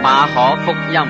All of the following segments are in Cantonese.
馬可福音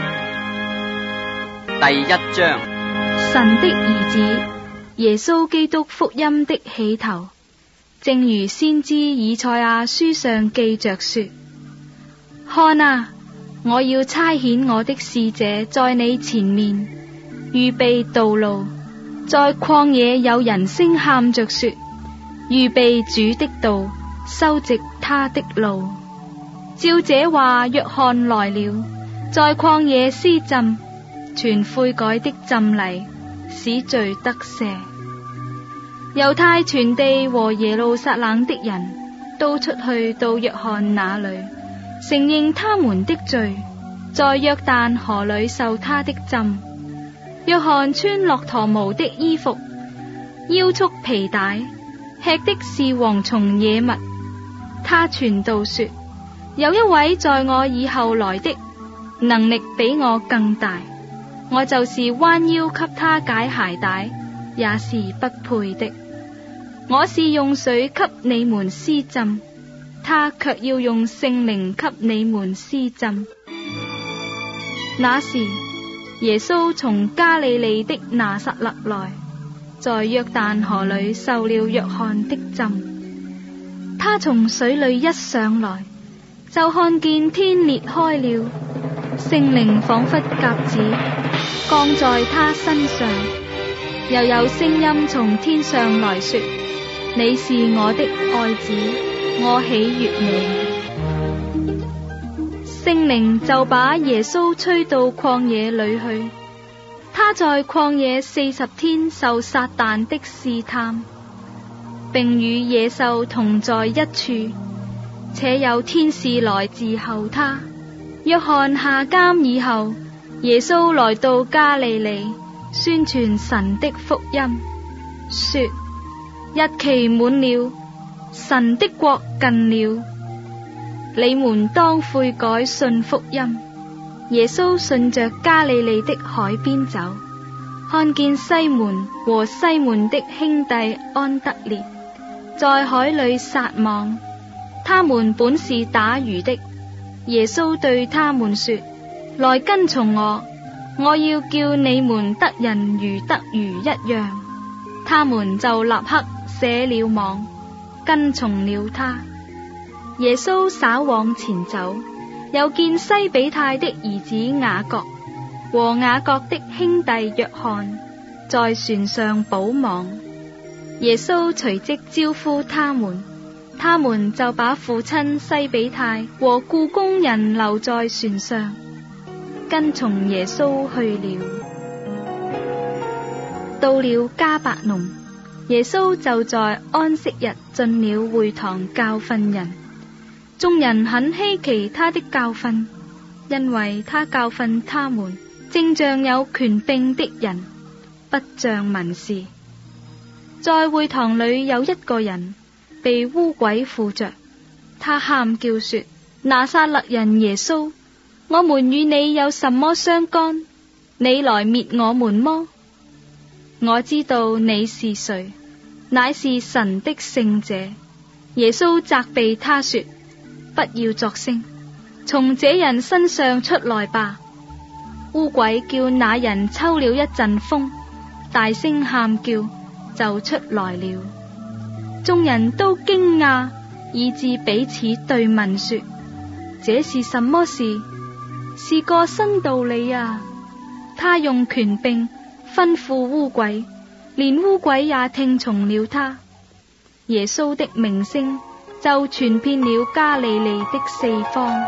第1章。 神的兒子耶穌基督福音的起頭，正如先知以賽亞書上記着說：看啊，我要差遣我的使者在你前面，預備道路。在曠野有人聲喊着說：預備主的道，修直他的路。照這話，約翰來了，在曠野施浸，傳悔改的浸禮，使罪得赦。猶太全地和耶路撒冷的人都出去到約翰那裏，承認他們的罪，在約旦河裏受他的浸。約翰穿駱駝毛的衣服，腰束皮帶，吃的是蝗蟲野物。他傳道說：有一位在我以後來的，能力比我更大，我就是彎腰給他解鞋帶，也是不配的。我是用水給你們施浸，他卻要用聖靈給你們施浸。那時耶穌從加利利的拿撒勒來，在約旦河裏受了約翰的浸。他從水裏一上來，就看見天裂開了，聖靈仿佛鴿子降在他身上，又有聲音從天上來說：你是我的愛子，我喜悅你。聖靈就把耶穌吹到曠野裏去，他在曠野40天受撒旦的試探，並與野獸同在一處，且有天使來伺候他。約翰下監以後，耶穌來到加利利，宣傳神的福音，說：日期滿了，神的國近了，你們當悔改信福音。耶穌順着加利利的海邊走，看見西門和西門的兄弟安德烈在海裏撒網，他們本是打魚的。耶穌對他們說：來跟從我，我要叫你們得人如得魚一樣。他們就立刻捨了網，跟從了他。耶穌稍往前走，又見西比泰的兒子雅各和雅各的兄弟約翰在船上補網。耶穌隨即招呼他們，他們就把父親西比泰和雇工人留在船上，跟從耶穌去了。到了迦百農，耶穌就在安息日進了會堂教訓人。眾人很稀奇他的教訓，因為他教訓他們正像有權柄的人，不像文士。在會堂裏有一個人被污鬼附着，他喊叫說：拿撒勒人耶穌，我們與你有什麼相干？你來滅我們麼？我知道你是誰，乃是神的聖者。耶穌責備他說：不要作聲，從這人身上出來吧。污鬼叫那人抽了一陣風，大聲喊叫，就出來了。眾人都驚訝，以致彼此對問說：這是什麼事？是個新道理啊！他用權柄吩咐污鬼，連污鬼也聽從了他。耶穌的名聲就傳遍了加利利的四方。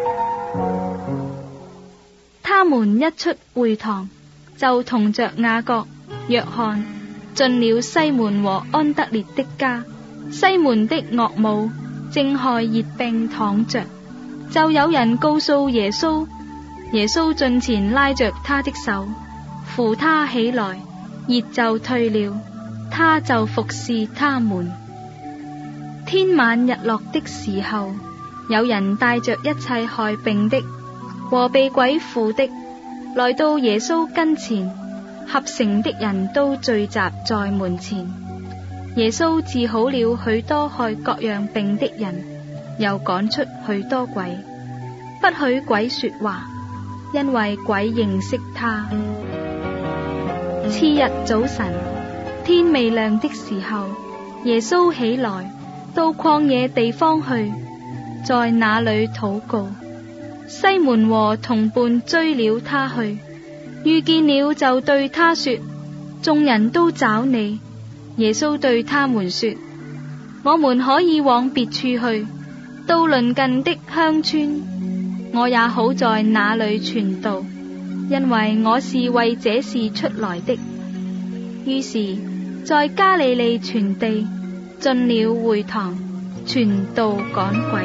他們一出會堂，就同着雅各、約翰進了西門和安德烈的家。西門的岳母正害熱病躺着，就有人告訴耶穌。耶穌進前拉着他的手，扶他起來，熱就退了，他就服侍他們。天晚日落的時候，有人帶着一切害病的和被鬼附的來到耶穌跟前，合城的人都聚集在門前。耶穌治好了許多害各樣病的人，又趕出許多鬼。 不許鬼說話，因為鬼認識他。次日早晨，天未亮的時候，耶穌起來，到曠野地方去，在那裏禱告。西門和同伴追了他去，遇見了就對他說：眾人都找你。耶穌對他們說：我們可以往別處去，到鄰近的鄉村，我也好在那裏傳道，因為我是為這事出來的。於是，在加利利全地進了會堂，傳道趕鬼。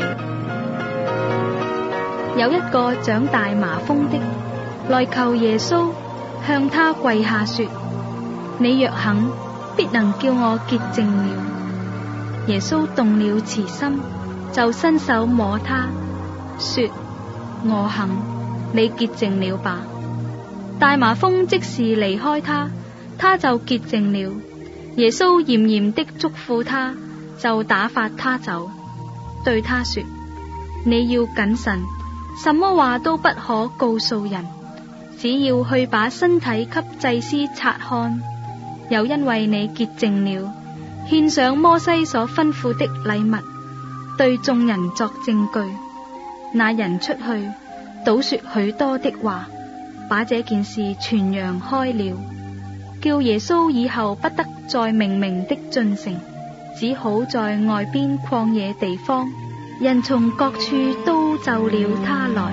有一個長大麻風的來求耶穌，向他跪下說：你若肯，必能叫我潔淨了。耶穌動了慈心，就伸手摸他，說：我肯，你潔淨了吧。大麻風即時離開他，他就潔淨了。耶穌嚴嚴的囑咐他，就打發他走，對他說：你要謹慎，什麼話都不可告訴人，只要去把身體給祭司察看，又因為你潔淨了，獻上摩西所吩咐的禮物，對眾人作證據。那人出去，倒說許多的話，把這件事傳揚開了，叫耶穌以後不得再明明的進城，只好在外邊曠野地方，人從各處都就了他來。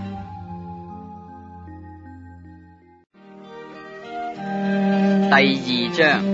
第2章。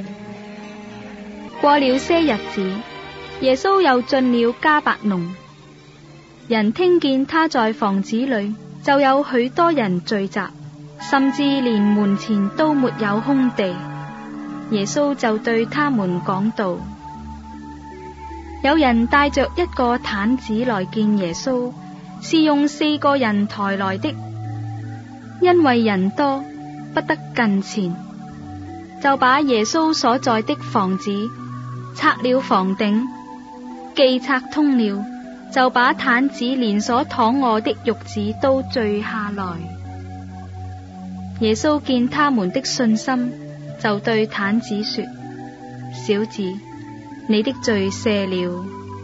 過了些日子，耶穌又進了迦百農，人聽見他在房子裏，就有許多人聚集，甚至連門前都沒有空地。耶穌就對他們講道。有人帶着一個癱子來見耶穌，是用4個人抬來的，因為人多，不得近前，就把耶穌所在的房子拆了房頂，既拆通了，就把癱子連所躺臥的褥子都縋下來。耶穌見他們的信心，就對癱子說：小子，你的罪赦了。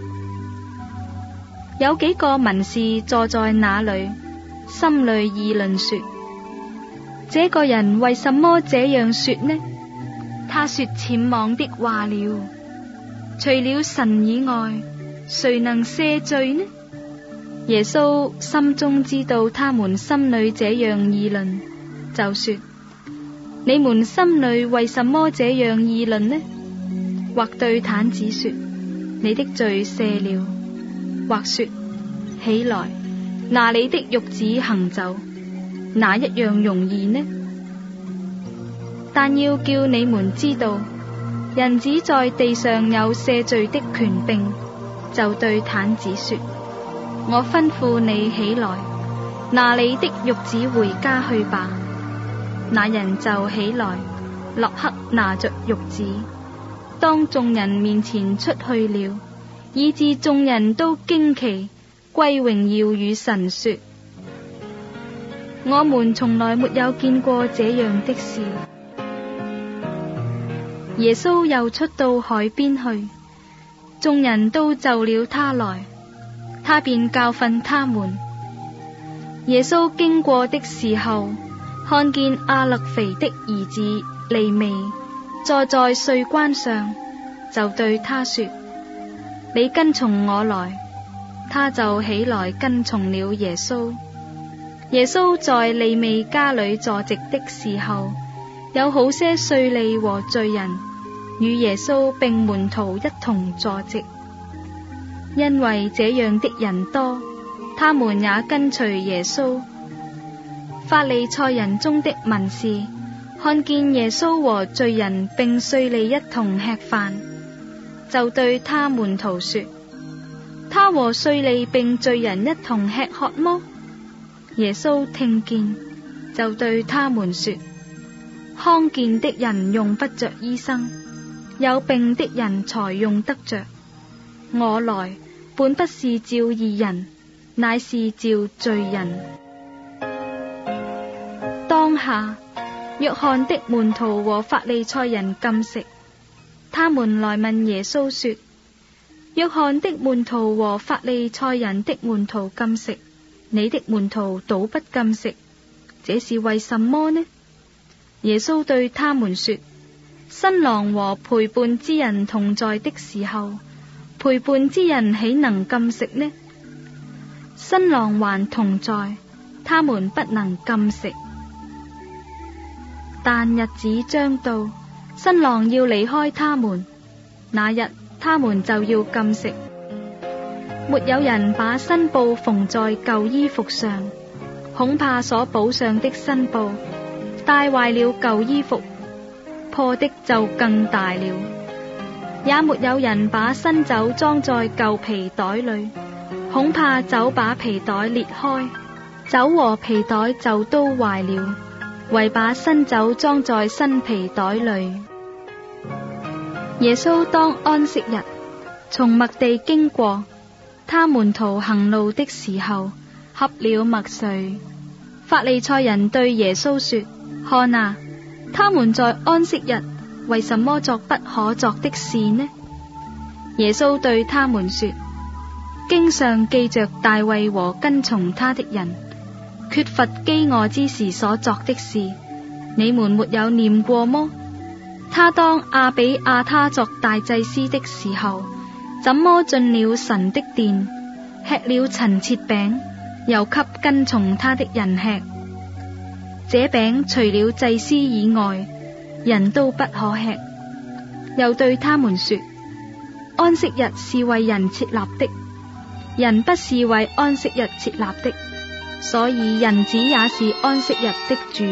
有幾個文士坐在那裏，心裏議論說：這個人為什麼這樣說呢？他說僭妄的話了。除了神以外，誰能赦罪呢？耶穌心中知道他們心裏這樣議論，就說：你們心裏為什麼這樣議論呢？或對癱子說：你的罪赦了。或說：起來，拿你的褥子行走，哪一樣容易呢？但要叫你們知道，人子在地上有赦罪的權柄。就對癱子說：我吩咐你起來，拿你的褥子回家去吧。那人就起來，立刻拿着褥子，當眾人面前出去了，以致眾人都驚奇，歸榮耀與神說：我們從來沒有見過這樣的事。耶穌又出到海邊去，眾人都就了他來，他便教訓他們。耶穌經過的時候，看見亞勒腓的兒子利未坐在稅關上，就對他說：你跟從我來。他就起來跟從了耶穌。耶穌在利未家裏坐席的時候，有好些稅吏和罪人與耶穌並門徒一同坐席。因為這樣的人多，他們也跟隨耶穌。法利賽人中的文士看見耶穌和罪人並稅吏一同吃飯，就對他門徒說：他和稅吏並罪人一同吃喝麼？耶穌聽見，就對他們說：康健的人用不着醫生，有病的人才用得着。我來本不是召義人， 乃是召罪人。當下，約翰的門徒和法利賽人禁食，他們來問耶穌說：約翰的門徒和法利賽人的門徒禁食，你的門徒倒不禁食，這是為什麼呢？耶穌對他們說：新郎和陪伴之人同在的時候，陪伴之人豈能禁食呢？新郎還同在，他們不能禁食。但日子將到，新郎要離開他們，那日他們就要禁食。沒有人把新布縫在舊衣服上，恐怕所補上的新布帶壞了舊衣服，破的就更大了。也沒有人把新酒裝在舊皮袋裏，恐怕酒把皮袋裂開，酒和皮袋就都壞了，唯把新酒裝在新皮袋裏。耶穌當安息日從麥地經過，他門徒行路的時候，喝了麥穗。法利賽人對耶穌說：看啊，他們在安息日為什麼作不可作的事呢？耶穌對他們說：經上記着大衛和跟從他的人缺乏飢餓之時所作的事，你們沒有念過麼？他當亞比亞他作大祭司的時候，怎麼進了神的殿，吃了陳設餅，又給跟從他的人吃？這餅除了祭司以外，人都不可吃。又對他們說：安息日是為人設立的，人不是為安息日設立的，所以人子也是安息日的主。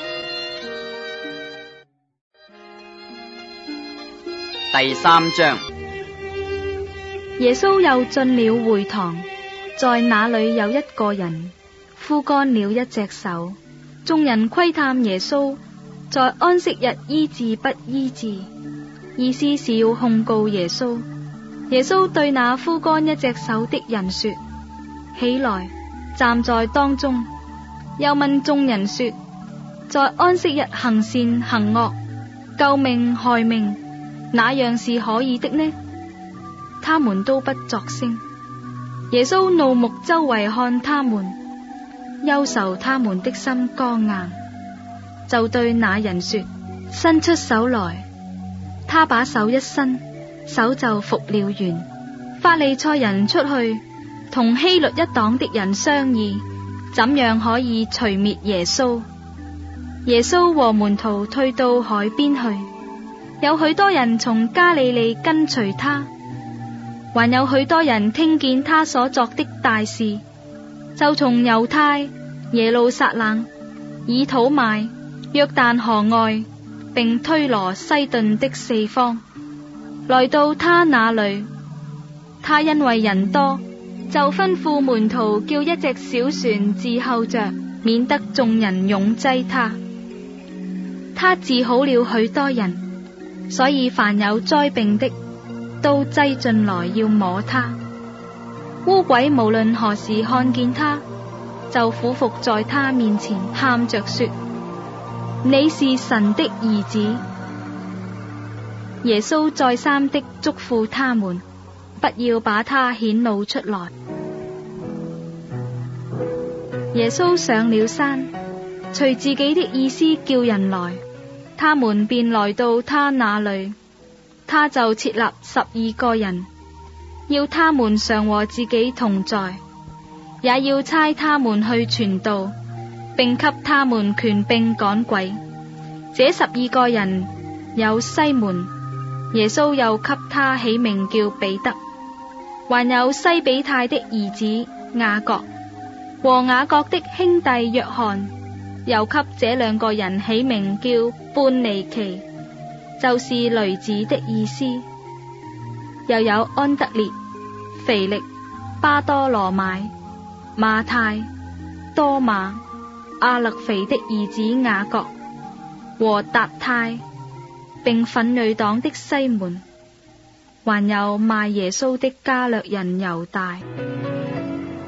第3章。 耶穌又進了會堂，在那裏有一個人枯乾了一隻手，眾人窺探耶穌在安息日醫治不醫治，意思是要控告耶穌。耶穌對那枯乾一隻手的人說：起來，站在當中。又問眾人說：在安息日行善行惡，救命害命，哪樣是可以的呢？他們都不作聲。耶穌怒目周圍看他們，憂愁他們的心剛硬，就對那人說：伸出手來。他把手一伸，手就復了原。法利賽人出去，同希律一黨的人商議，怎樣可以除滅耶穌。耶穌和門徒退到海邊去，有許多人從加利利跟隨他，還有許多人聽見他所作的大事，就從猶太、耶路撒冷、以土買、約旦河外，並推羅西頓的四方，來到他那裏。他因為人多，就吩咐門徒叫一隻小船伺候着，免得眾人擁擠他。他治好了許多人，所以凡有災病的都擠進來要摸他。污鬼無論何時看見他，就俯伏在他面前，喊着說：你是神的兒子。耶穌再三的囑咐他們，不要把他顯露出來。耶穌上了山，隨自己的意思叫人來，他們便來到他那裏。他就設立12個人，要他們常和自己同在，也要差他們去傳道，並給他們權柄趕鬼。這12個人有西門，耶穌又給他起名叫彼得，還有西比泰的兒子雅各和雅各的兄弟約翰，又給這2個人起名叫半尼其，就是雷子的意思。又有安德烈、腓力、巴多羅買、馬太、多馬、亞勒腓的兒子雅各和達太，並奮銳黨的西門，還有賣耶穌的加略人猶大。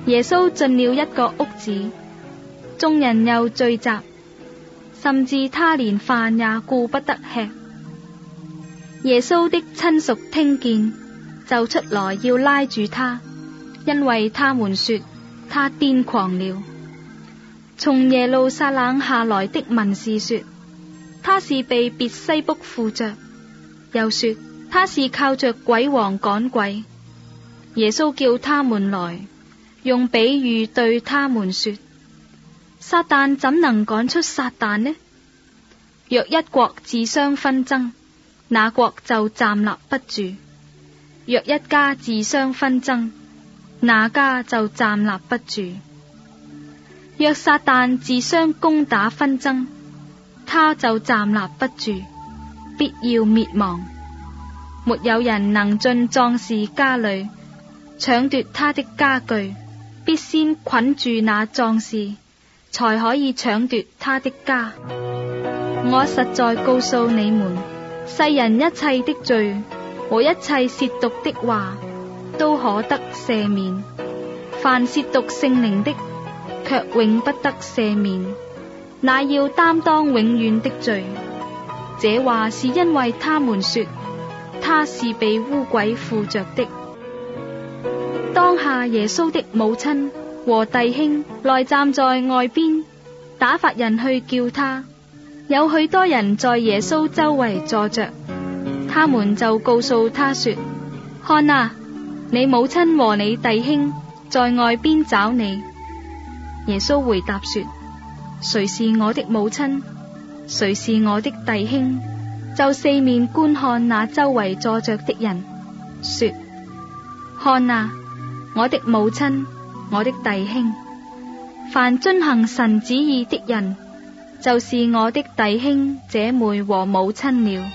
耶穌進了一個屋子，眾人又聚集，甚至他連飯也顧不得吃。耶穌的親屬聽見，就出來要拉住他，因為他們說他癲狂了。從耶路撒冷下來的文士說，他是被別西卜附着，又說他是靠着鬼王趕鬼。耶穌叫他們來，用比喻對他們說，撒旦怎能趕出撒旦呢？若一國自相紛爭，那國就站立不住；若一家自相紛爭，那家就站立不住。若撒旦自相攻打紛爭，他就站立不住，必要滅亡。沒有人能進壯士家裏搶奪他的家具，必先捆住那壯士，才可以搶奪他的家。我實在告訴你們，世人一切的罪和一切褻瀆的話都可得赦免，凡褻瀆聖靈的，卻永不得赦免，乃要擔當永遠的罪。這話是因為他們說他是被污鬼附着的。當下耶穌的母親和弟兄來站在外邊，打發人去叫他。有許多人在耶穌周圍坐着，他們就告訴他說，看啊，你母親和你弟兄在外邊找你。耶穌回答說，誰是我的母親，誰是我的弟兄？就四面觀看那周圍坐着的人，說，看啊，我的母親，我的弟兄。凡遵行神旨意的人，就是我的弟兄姐妹和母親了。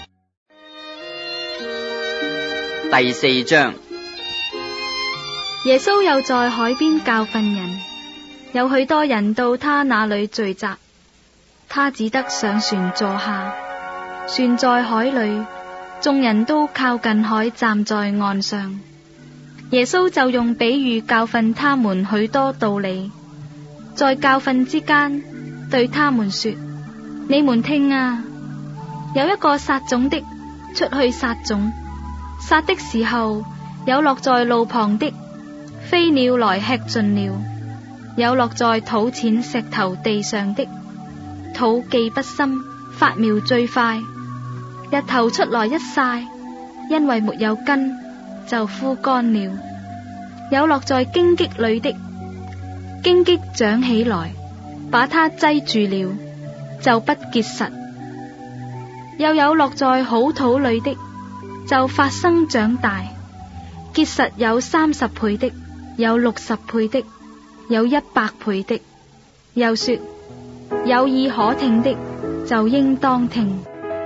第4章。 耶穌又在海邊教訓人，有許多人到他那裏聚集，他只得上船坐下。船在海裏，眾人都靠近海站在岸上。耶穌就用比喻教訓他們許多道理，在教訓之間對他們說，你們聽啊，有一個撒種的出去撒種，撒的時候，有落在路旁的，飛鳥來吃盡了；有落在土淺石頭地上的，土既不深，發苗最快，日頭出來一曬，因為沒有根，就枯乾了；有落在荊棘裏的，荊棘長起來，把它擠住了，就不結實；又有落在好土裏的，就發生長大，結實有30倍的，有60倍的，有100倍的。又說，有耳可聽的，就應當聽。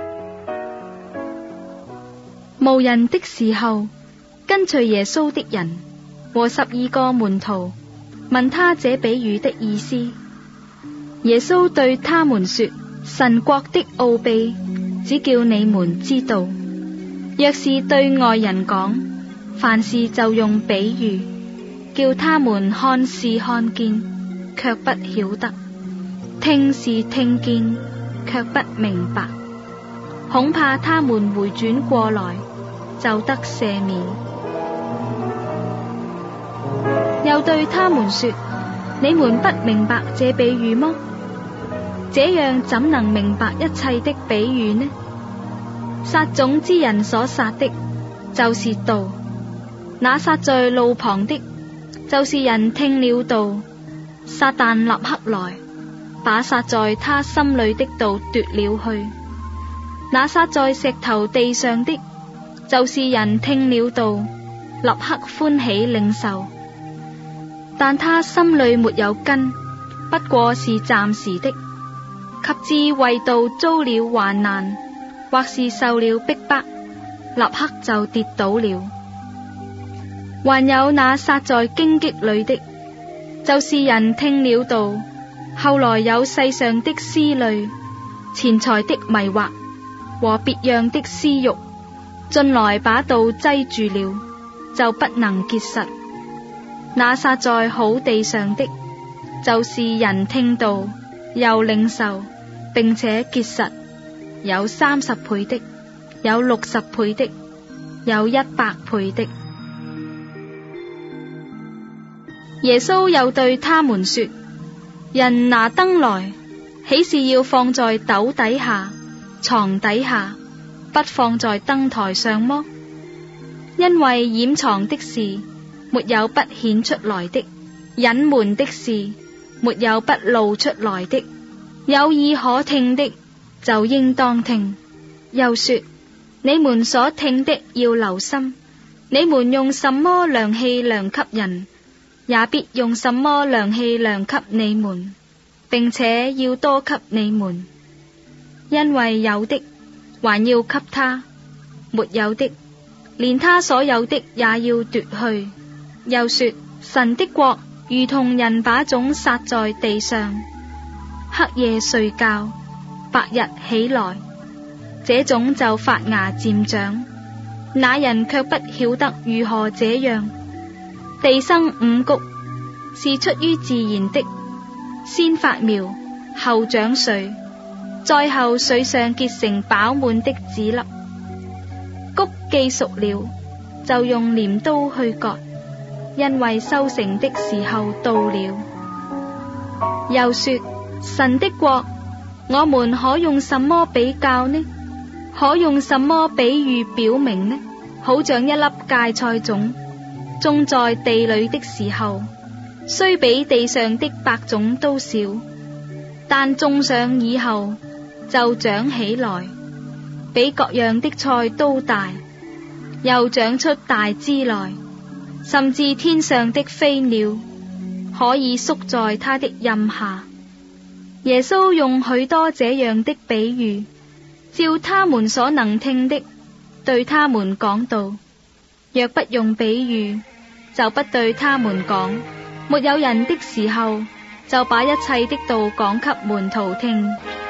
無人的時候，跟隨耶穌的人和12個門徒問他這比喻的意思。耶穌對他們說，神國的奧秘只叫你們知道，若是對外人講，凡事就用比喻，叫他們看是看見，卻不曉得；聽是聽見，卻不明白。恐怕他們回轉過來，就得赦免。又對他們說，你們不明白這比喻麼？這樣怎能明白一切的比喻呢？撒種之人所撒的，就是道；那撒在路旁的，就是人聽了道，撒旦立刻來，把撒在他心裏的道奪了去。那撒在石頭地上的，就是人聽了道，立刻歡喜領受，但他心裏沒有根，不過是暫時的，及至為道遭了患難，或是受了逼迫，立刻就跌倒了。還有那撒在荊棘裏的，就是人聽了道，後來有世上的思慮、錢財的迷惑和別樣的私欲，進來把道擠住了，就不能結實。 那撒在好地上的，就是人聽道又領受，並且結實，有30倍的，有60倍的，有100倍的。耶穌又對他們說：人拿燈來，豈是要放在斗底下、床底下，不放在燈臺上麼？因為掩藏的事，沒有不顯出來的；隱瞞的事，沒有不露出來的。有耳可聽的，就應當聽。又說：你們所聽的要留心，你們用什麼量器量給人，也必用什麼量器量給你們，並且要多給你們。因為有的還要給他，沒有的連他所有的也要奪去。又說：神的國如同人把種撒在地上，黑夜睡覺，白日起來，這種就發芽漸長。那人卻不曉得如何這樣。地生五穀，是出於自然的，先發苗，後長穗，再後穗上結成飽滿的籽粒。穀既熟了，就用鐮刀去割，因為收成的時候到了。又說：神的國，我們可用什麼比較呢？可用什麼比喻表明呢？好像一粒芥菜種，種在地裏的時候，雖比地上的百種都小，但種上以後就長起來，比各樣的菜都大，又長出大枝來，甚至天上的飛鳥可以宿在它的蔭下。耶穌用許多這樣的比喻，照他們所能聽的，對他們講道。若不用比喻，就不對他們講。沒有人的時候，就把一切的道講給門徒聽。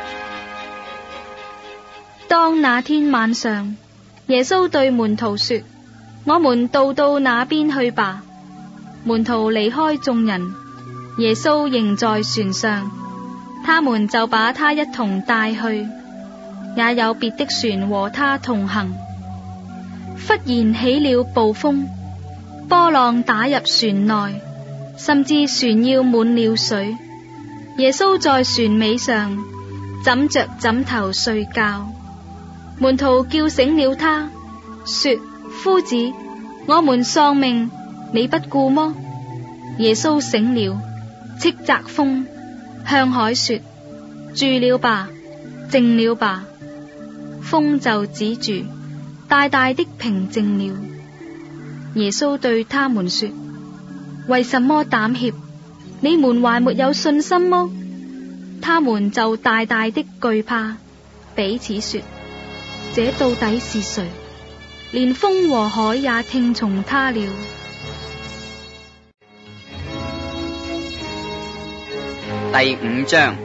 當那天晚上，耶穌對門徒說：我們渡到那邊去吧。門徒離開眾人，耶穌仍在船上，他們就把他一同帶去，也有別的船和他同行。忽然起了暴風，波浪打入船內，甚至船要滿了水。耶穌在船尾上枕着枕頭睡覺。門徒叫醒了他，說：夫子，我們喪命，你不顧麼？耶穌醒了，斥責風，向海說：住了吧，靜了吧。風就止住，大大的平靜了。耶穌對他們說：為什麼膽怯？你們還沒有信心麼？他們就大大的懼怕，彼此說：這到底是誰？連風和海也聽從他了。 第5章。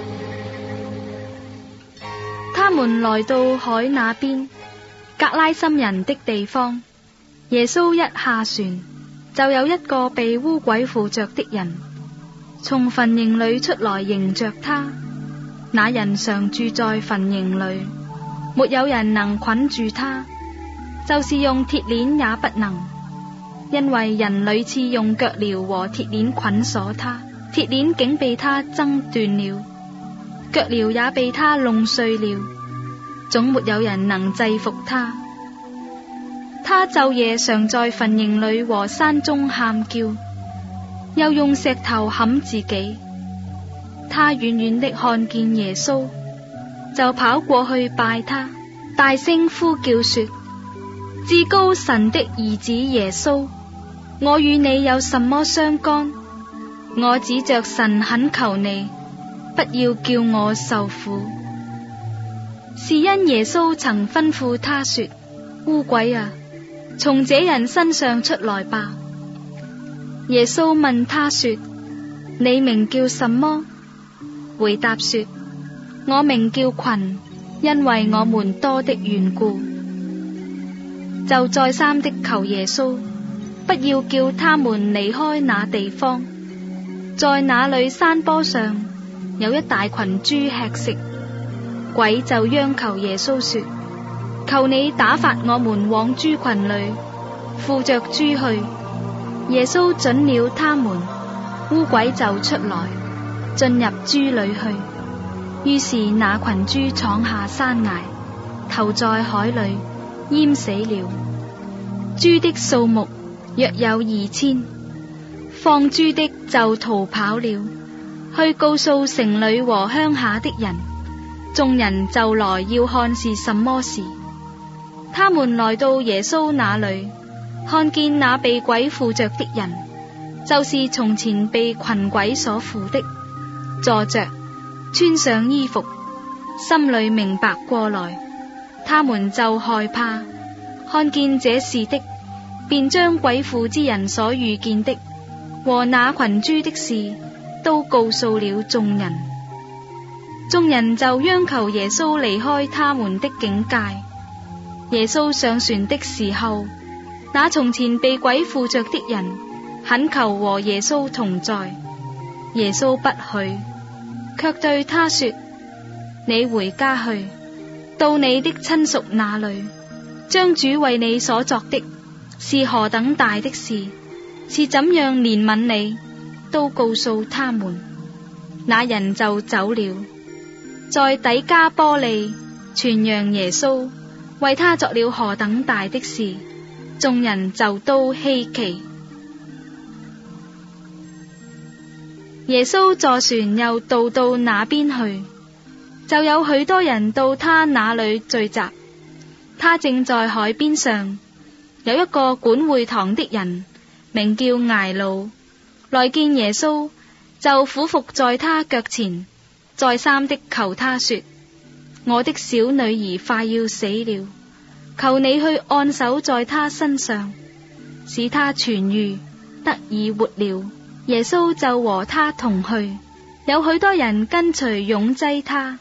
他們來到海那邊，革拉森人的地方。耶穌一下船，就有一個被污鬼附着的人從墳塋裏出來迎着他。那人常住在墳塋裏，沒有人能捆住他，就是用鐵鏈也不能，因為人屢次用腳鐐和鐵鏈捆鎖他，鐵鏈竟被他掙斷了，腳鐐也被他弄碎了，總沒有人能制服他。他晝夜常在墳塋裏和山中喊叫，又用石頭砍自己。他遠遠的看見耶穌，就跑過去拜他，大聲呼叫說：至高神的兒子耶穌，我與你有什麼相干？我指着神懇求你，不要叫我受苦。是因耶穌曾吩咐他說：污鬼啊，從這人身上出來吧。耶穌問他說：你名叫什麼？回答說：我名叫群，因為我們多的緣故。就再三的求耶穌，不不要叫他們離開那地方。在那裏山坡上有一大群豬吃食，鬼就央求耶穌說：求你打發我們往豬群裏，附着豬去。耶穌准了他們，污鬼就出來，進入豬裏去。於是那群豬闖下山崖，投在海裏，淹死了。豬的數目約有2000，放豬的就逃跑了，去告訴城裏和鄉下的人。眾人就來要看是什麼事。他們來到耶穌那裏，看見那被鬼附着的人，就是從前被群鬼所附的，坐着，穿上衣服，心裏明白過來。他們就害怕，看見這事的，便將鬼附之人所遇見的和那群豬的事都告訴了眾人。眾人就央求耶穌離開他們的境界。耶穌上船的時候，那從前被鬼附着的人懇求和耶穌同在，耶穌不許，卻對他說：你回家去，到你的親屬那裏，將主為你所作的是何等大的事，是怎樣憐憫你，都告訴他們。那人就走了，在底加波利傳揚耶穌為他作了何等大的事，眾人就都稀奇。耶穌坐船又渡到那邊去，就有許多人到他那裏聚集。他正在海邊上，有一個管會堂的人名叫睚魯，來見耶穌，就俯伏在他腳前，再三的求他說：我的小女兒快要死了，求你去按手在她身上，使她痊癒，得以活了。耶穌就和他同去，有許多人跟隨擁擠他。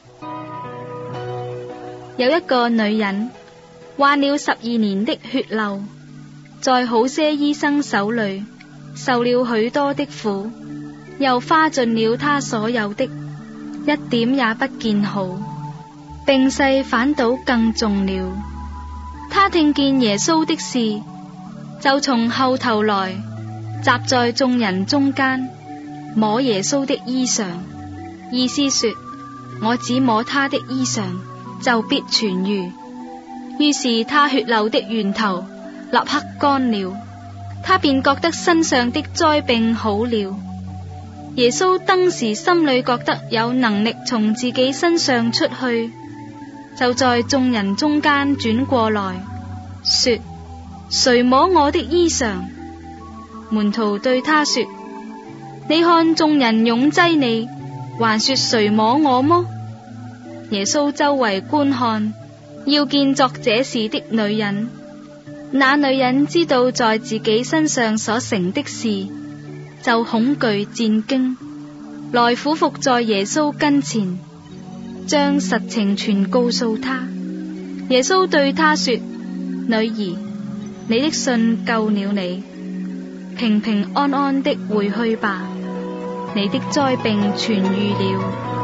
有一個女人患了12年的血漏，在好些醫生手裏受了許多的苦，又花盡了她所有的，一點也不見好，病勢反倒更重了。她聽見耶穌的事，就從後頭來，站在眾人中間，摸耶穌的衣裳，意思說：我只摸他的衣裳，就必痊癒。於是他血漏的源頭立刻乾了，他便覺得身上的災病好了。耶穌當時心裏覺得有能力從自己身上出去，就在眾人中間轉過來，說：誰摸我的衣裳？門徒對他說：你看眾人擁擠你，還說誰摸我麼？耶穌周圍觀看，要見作這事的女人。那女人知道在自己身上所成的事，就恐懼戰驚，來俯伏在耶穌跟前，將實情全告訴他。耶穌對他說：女兒，你的信救了你，平平安安的回去吧，你的災病痊癒了。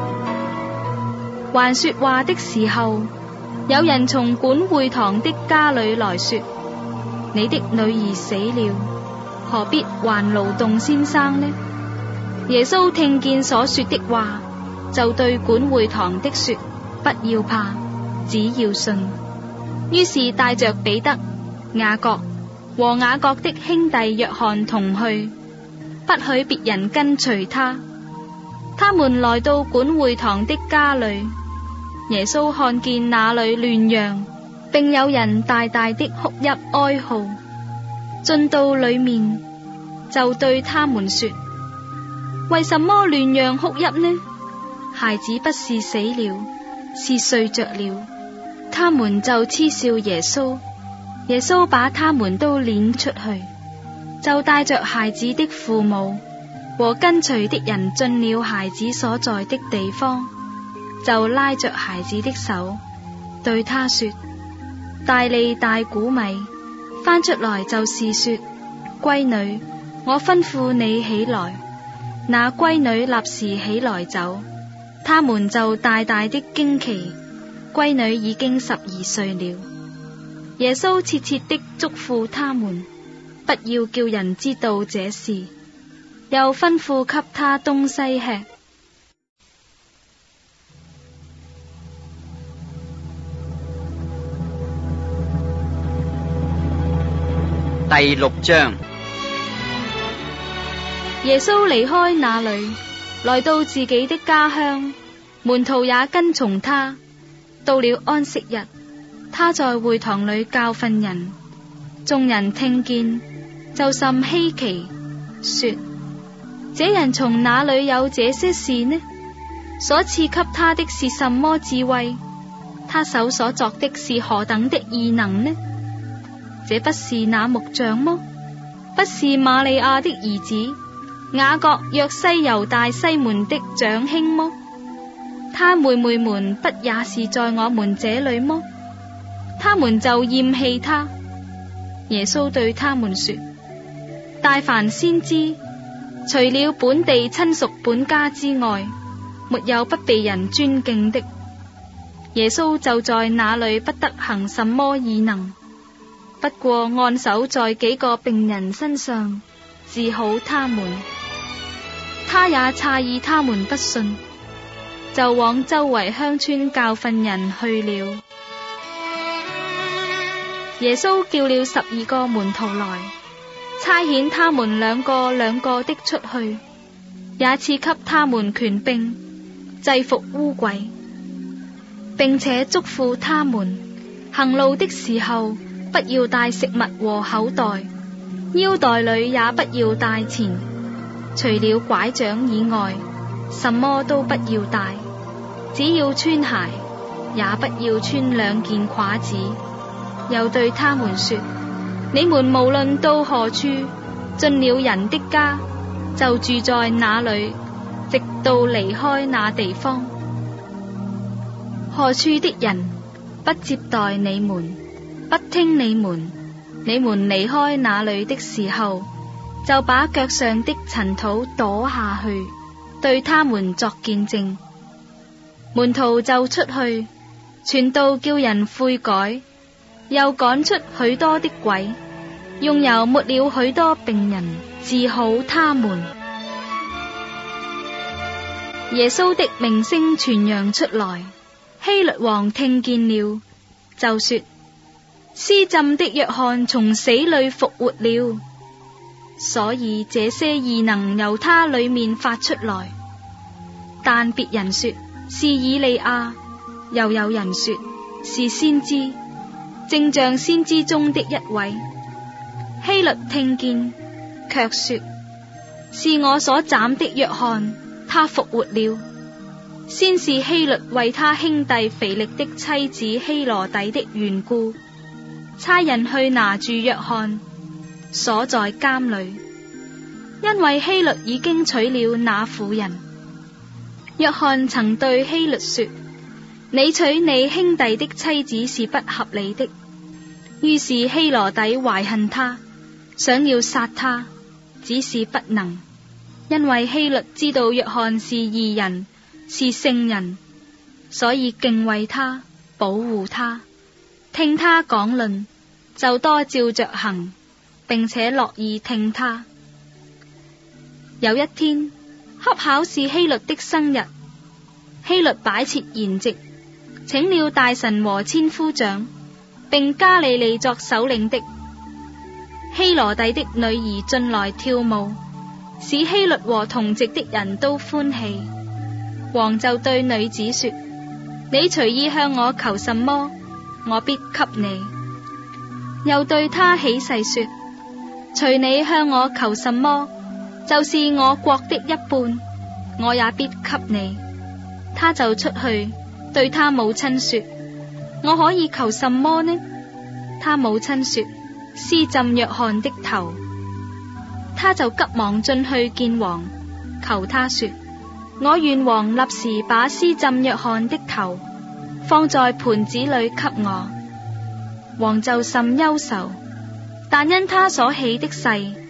還說話的時候，有人從管會堂的家裏來說：你的女兒死了，何必還勞動先生呢？耶穌聽見所說的話，就對管會堂的說：不要怕，只要信。於是帶着彼得、雅各和雅各的兄弟約翰同去，不許別人跟隨他。他們來到管會堂的家裏，耶穌看見那裏亂嚷，並有人大大的哭泣哀號，進到裏面，就對他們說：為什麼亂嚷哭泣呢？孩子不是死了，是睡着了。他們就嗤笑耶穌。耶穌把他們都攆出去，就帶着孩子的父母和跟隨的人進了孩子所在的地方，就拉着孩子的手，對他說：大利大鼓米，翻出來就是說： 閨女，我吩咐你起來。那閨女立時起來走，他們就大大的驚奇。閨女已經12歲了。耶穌切切的囑咐他們，不要叫人知道這事，又吩咐給他東西吃。 第6章。 耶穌離開那裏，來到自己的家鄉，門徒也跟從他。到了安息日，他在會堂裏教訓人，眾人聽見就甚稀奇，說：這人從哪裏有這些事呢？所賜給他的是什麼智慧？他手所作的是何等的異能呢？這不是那木匠麼？不是瑪利亞的兒子雅各、約西、猶大、西門的長兄麼？他妹妹們不也是在我們這裏麼？他們就厭棄他。耶穌對他們說：大凡先知，除了本地親屬本家之外，沒有不被人尊敬的。耶穌就在那裏不得行什麼異能，不過按手在幾個病人身上，治好他們。他也詫異他們不信，就往周圍鄉村教訓人去了。耶穌叫了12個門徒來，差遣他們兩個兩個的出去，也賜給他們權柄制服污鬼，並且囑咐他們行路的時候不要帶食物和口袋，腰袋裏也不要帶錢，除了拐杖以外，什麼都不要帶，只要穿鞋，也不要穿2件褂子。又對他們說：你們無論到何處，進了人的家，就住在那裏，直到離開那地方。何處的人不接待你們，不聽你們離開那裏的時候，就把腳上的塵土跺下去，對他們作見證。門徒就出去傳道，叫人悔改，又趕出許多的鬼，用油抹了許多病人，治好他們。耶穌的名聲傳揚出來，希律王聽見了，就說：施浸的約翰從死裏復活了，所以這些異能由他裏面發出來。但別人說是以利亞，又有人說是先知，正像先知中的一位。希律聽見，卻說是我所斬的約翰，他復活了。先是希律為他兄弟腓力的妻子希羅底的緣故，差人去拿住約翰，鎖在監裏，因為希律已經娶了那婦人。約翰曾對希律說：你娶你兄弟的妻子是不合理的。於是希羅底懷恨他，想要殺他，只是不能，因為希律知道約翰是義人，是聖人，所以敬畏他，保護他，聽他講論，就多照着行，並且樂意聽他。有一天，恰巧是希律的生日，希律擺設筵席，請了大臣和千夫長，並加利利作首領的。希羅底的女兒進來跳舞，使希律和同席的人都歡喜。王就對女子說：你隨意向我求什麼，我必給你。又對她起誓說：隨你向我求什麼，就是我國的一半，我也必給你。她就出去對她母親說：我可以求什麼呢？她母親說：施浸約翰的頭。她就急忙進去見王，求他說：我願王立時把施浸約翰的頭放在盤子裏給我。王就甚憂愁，但因他所起的誓，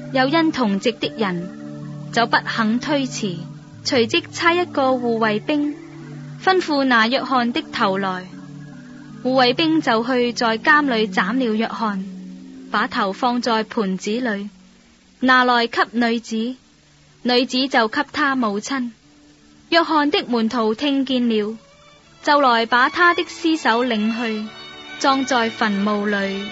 有因同席的人就不肯推辭，隨即差一個護衛兵吩咐拿約翰的頭來。護衛兵就去在監裏斬了約翰，把頭放在盤子裏，拿來給女子，女子就給他母親。約翰的門徒聽見了，就來把他的屍首領去，葬在墳墓裏。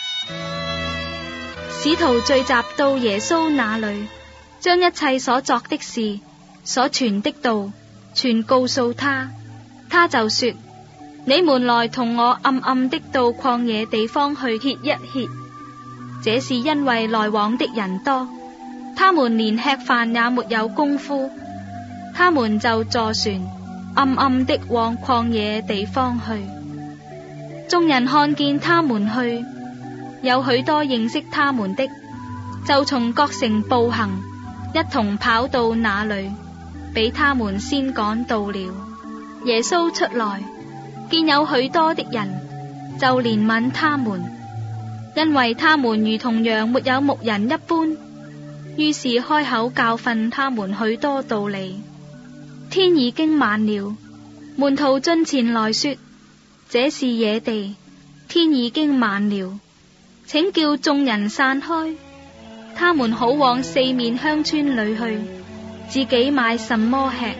使徒聚集到耶穌那裏，將一切所作的事、所傳的道全告訴他。他就說：你們來同我暗暗的到曠野地方去歇一歇。這是因為來往的人多，他們連吃飯也沒有功夫。他們就坐船暗暗的往曠野地方去。眾人看見他們去，有許多認識他們的，就從各城步行，一同跑到那裏，比他們先趕到了。耶穌出來，見有許多的人，就憐憫他們，因為他們如同羊沒有牧人一般，於是開口教訓他們許多道理。天已經晚了，門徒進前來說：這是野地，天已經晚了，請叫眾人散開，他們好往四面鄉村裏去，自己買什麼吃。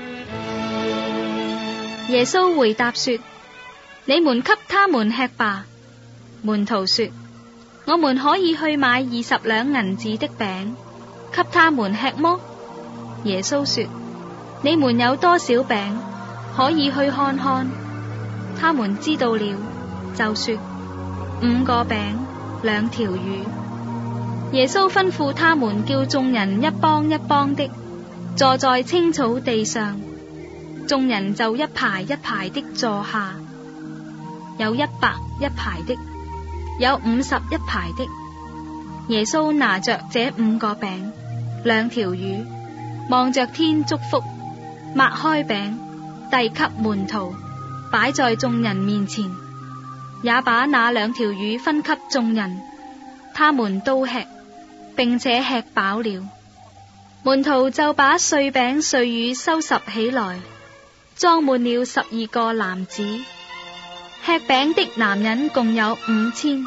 耶穌回答說：你們給他們吃吧。門徒說：我們可以去買20兩銀子的餅，給他們吃麼？耶穌說：你們有多少餅？可以去看看。他們知道了，就說：5個餅，2條魚。耶穌吩咐他們叫眾人一幫一幫的坐在青草地上，眾人就一排一排的坐下，有100一排的，有50一排的。耶穌拿着這5個餅，2條魚，望着天祝福，擘開餅，遞給門徒，擺在眾人面前，也把那2條魚分給眾人，他們都吃，並且吃飽了。門徒就把碎餅碎魚收拾起來，裝滿了12個籃子。吃餅的男人共有5000。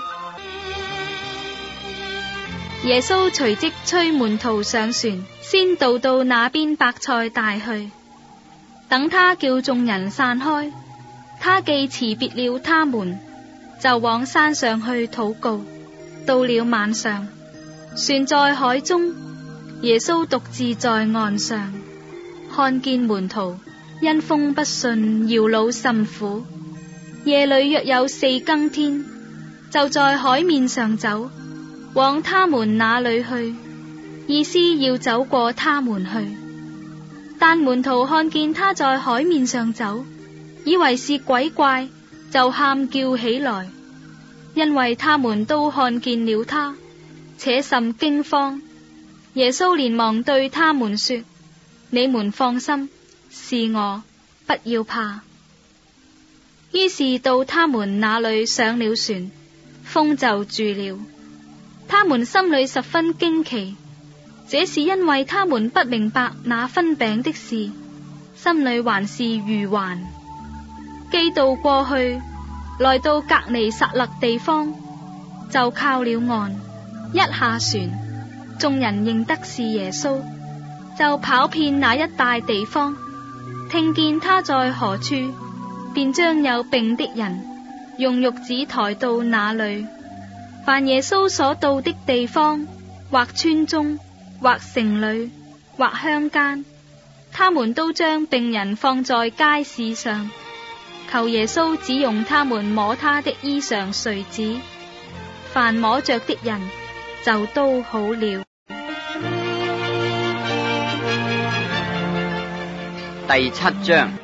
耶穌隨即催門徒上船，先渡到那邊伯賽大去。等他叫眾人散開，他既辭別了他們，就往山上去禱告。到了晚上，船在海中，耶穌獨自在岸上，看見門徒因風不順搖腦甚苦。夜裏約有4更天，就在海面上走，往他們那裏去，意思要走過他們去。但門徒看見他在海面上走，以為是鬼怪，就喊叫起來，因為他們都看見了他，且甚驚慌。耶穌連忙對他們說：你們放心，是我，不要怕。於是到他們那裏上了船，風就住了。他們心裏十分驚奇，這是因為他們不明白那分餅的事，心裏還是愚頑。既渡過去，來到革尼撒勒地方，就靠了岸。一下船，眾人認得是耶穌，就跑遍那一帶地方，聽見他在何處，便將有病的人用褥子抬到那裏。凡耶穌所到的地方，或村中，或城裏，或鄉間，他們都將病人放在街市上，求耶穌只用他們摸他的衣裳繸子，凡摸着的人就都好了。 第7章。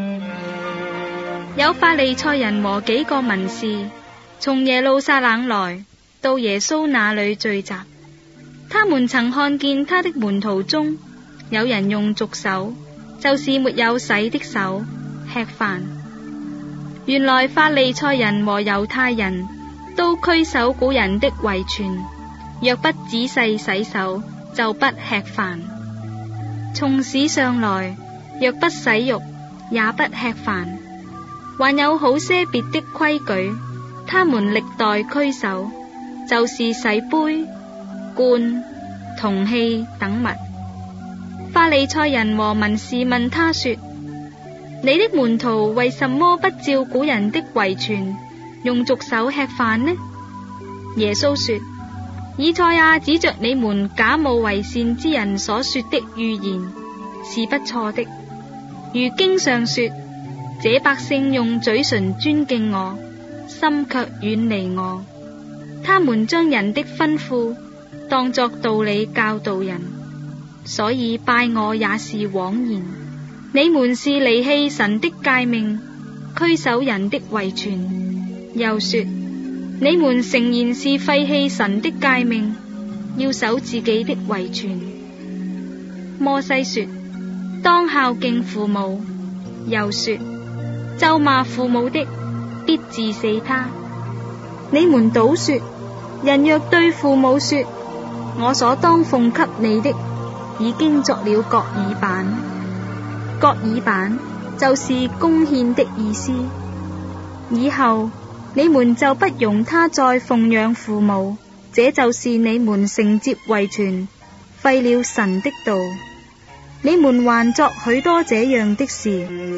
有法利賽人和幾個文士從耶路撒冷來到耶穌那裏聚集，他們曾看見他的門徒中有人用俗手，就是沒有洗的手吃飯。原來法利賽人和猶太人都拘守古人的遺傳， 若不仔細洗手，就不吃飯。從市上來，若不洗浴，也不吃飯。還有好些別的規矩，他們歷代拘守，就是洗杯、罐、銅器等物。法利賽人和文士問他說：你的門徒為什麼不照古人的遺傳，用俗手吃飯呢？耶穌說：以賽亞指着你們假冒為善之人所說的預言是不錯的。如經上說：這百姓用嘴唇尊敬我，心卻遠離我。他們將人的吩咐當作道理教導人，所以拜我也是枉然。你們是離棄神的誡命，拘守人的遺傳。又說：你們誠然是廢棄神的誡命，要守自己的遺傳。摩西說：當孝敬父母。又說：咒罵父母的，必治死他。你們倒說：人若對父母說，我所當奉給你的，已經作了各耳板。各耳板就是貢獻的意思。以後你們就不容他再奉養父母，這就是你們承接遺傳，廢了神的道。你們還作許多這樣的事。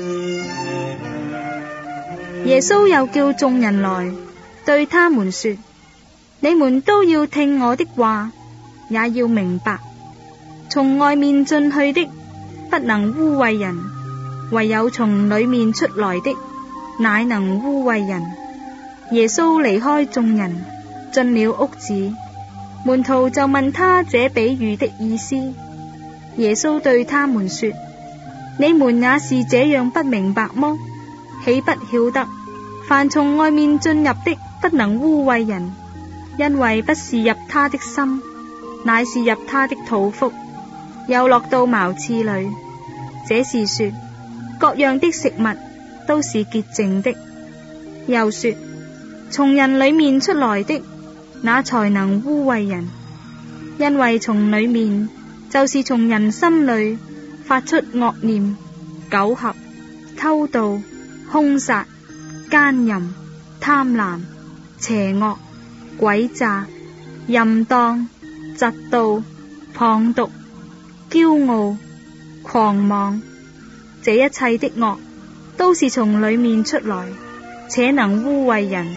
耶穌又叫眾人來，對他們說：你們都要聽我的話，也要明白，從外面進去的不能污穢人，唯有從裏面出來的乃能污穢人。耶穌離開眾人，進了屋子，門徒就問他這比喻的意思。耶穌對他們說：你們也是這樣不明白麼？豈不曉得凡從外面進入的不能污穢人，因為不是入他的心，乃是入他的肚腹，又落到茅廁裏。這是說各樣的食物都是潔淨的。又說從人裏面出來的，那才能污穢人，因為從裏面，就是從人心裏發出惡念、苟合、偷盜、兇殺、奸淫、貪婪、邪惡、詭詐、淫蕩、嫉妒、謗讟、驕傲、狂妄。這一切的惡都是從裏面出來，且能污穢人。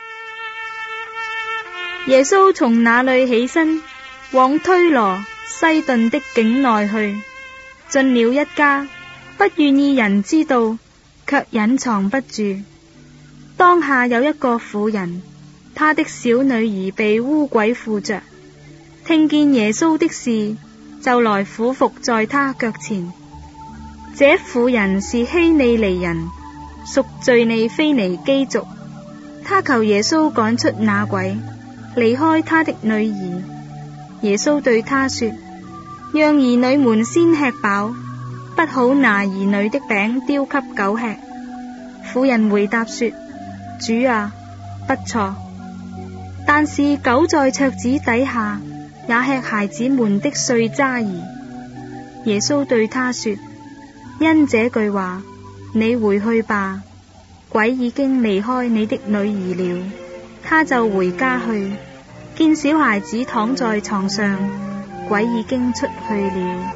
耶穌從那裏起身，往推羅西頓的境內去，進了一家，不願意人知道，卻隱藏不住。當下有一個婦人，她的小女兒被污鬼附着，聽見耶穌的事，就來俯伏在他腳前。這婦人是希利尼人，屬敘利非尼基族。她求耶穌趕出那鬼，離開她的女兒。耶穌對她說：讓兒女們先吃飽，不好拿兒女的餅丟給狗吃。婦人回答說：主啊，不錯，但是狗在桌子底下也吃孩子們的碎渣兒。耶穌對她說：因這句話，你回去吧，鬼已經離開你的女兒了。她就回家去，見小孩子躺在床上，鬼已經出去了。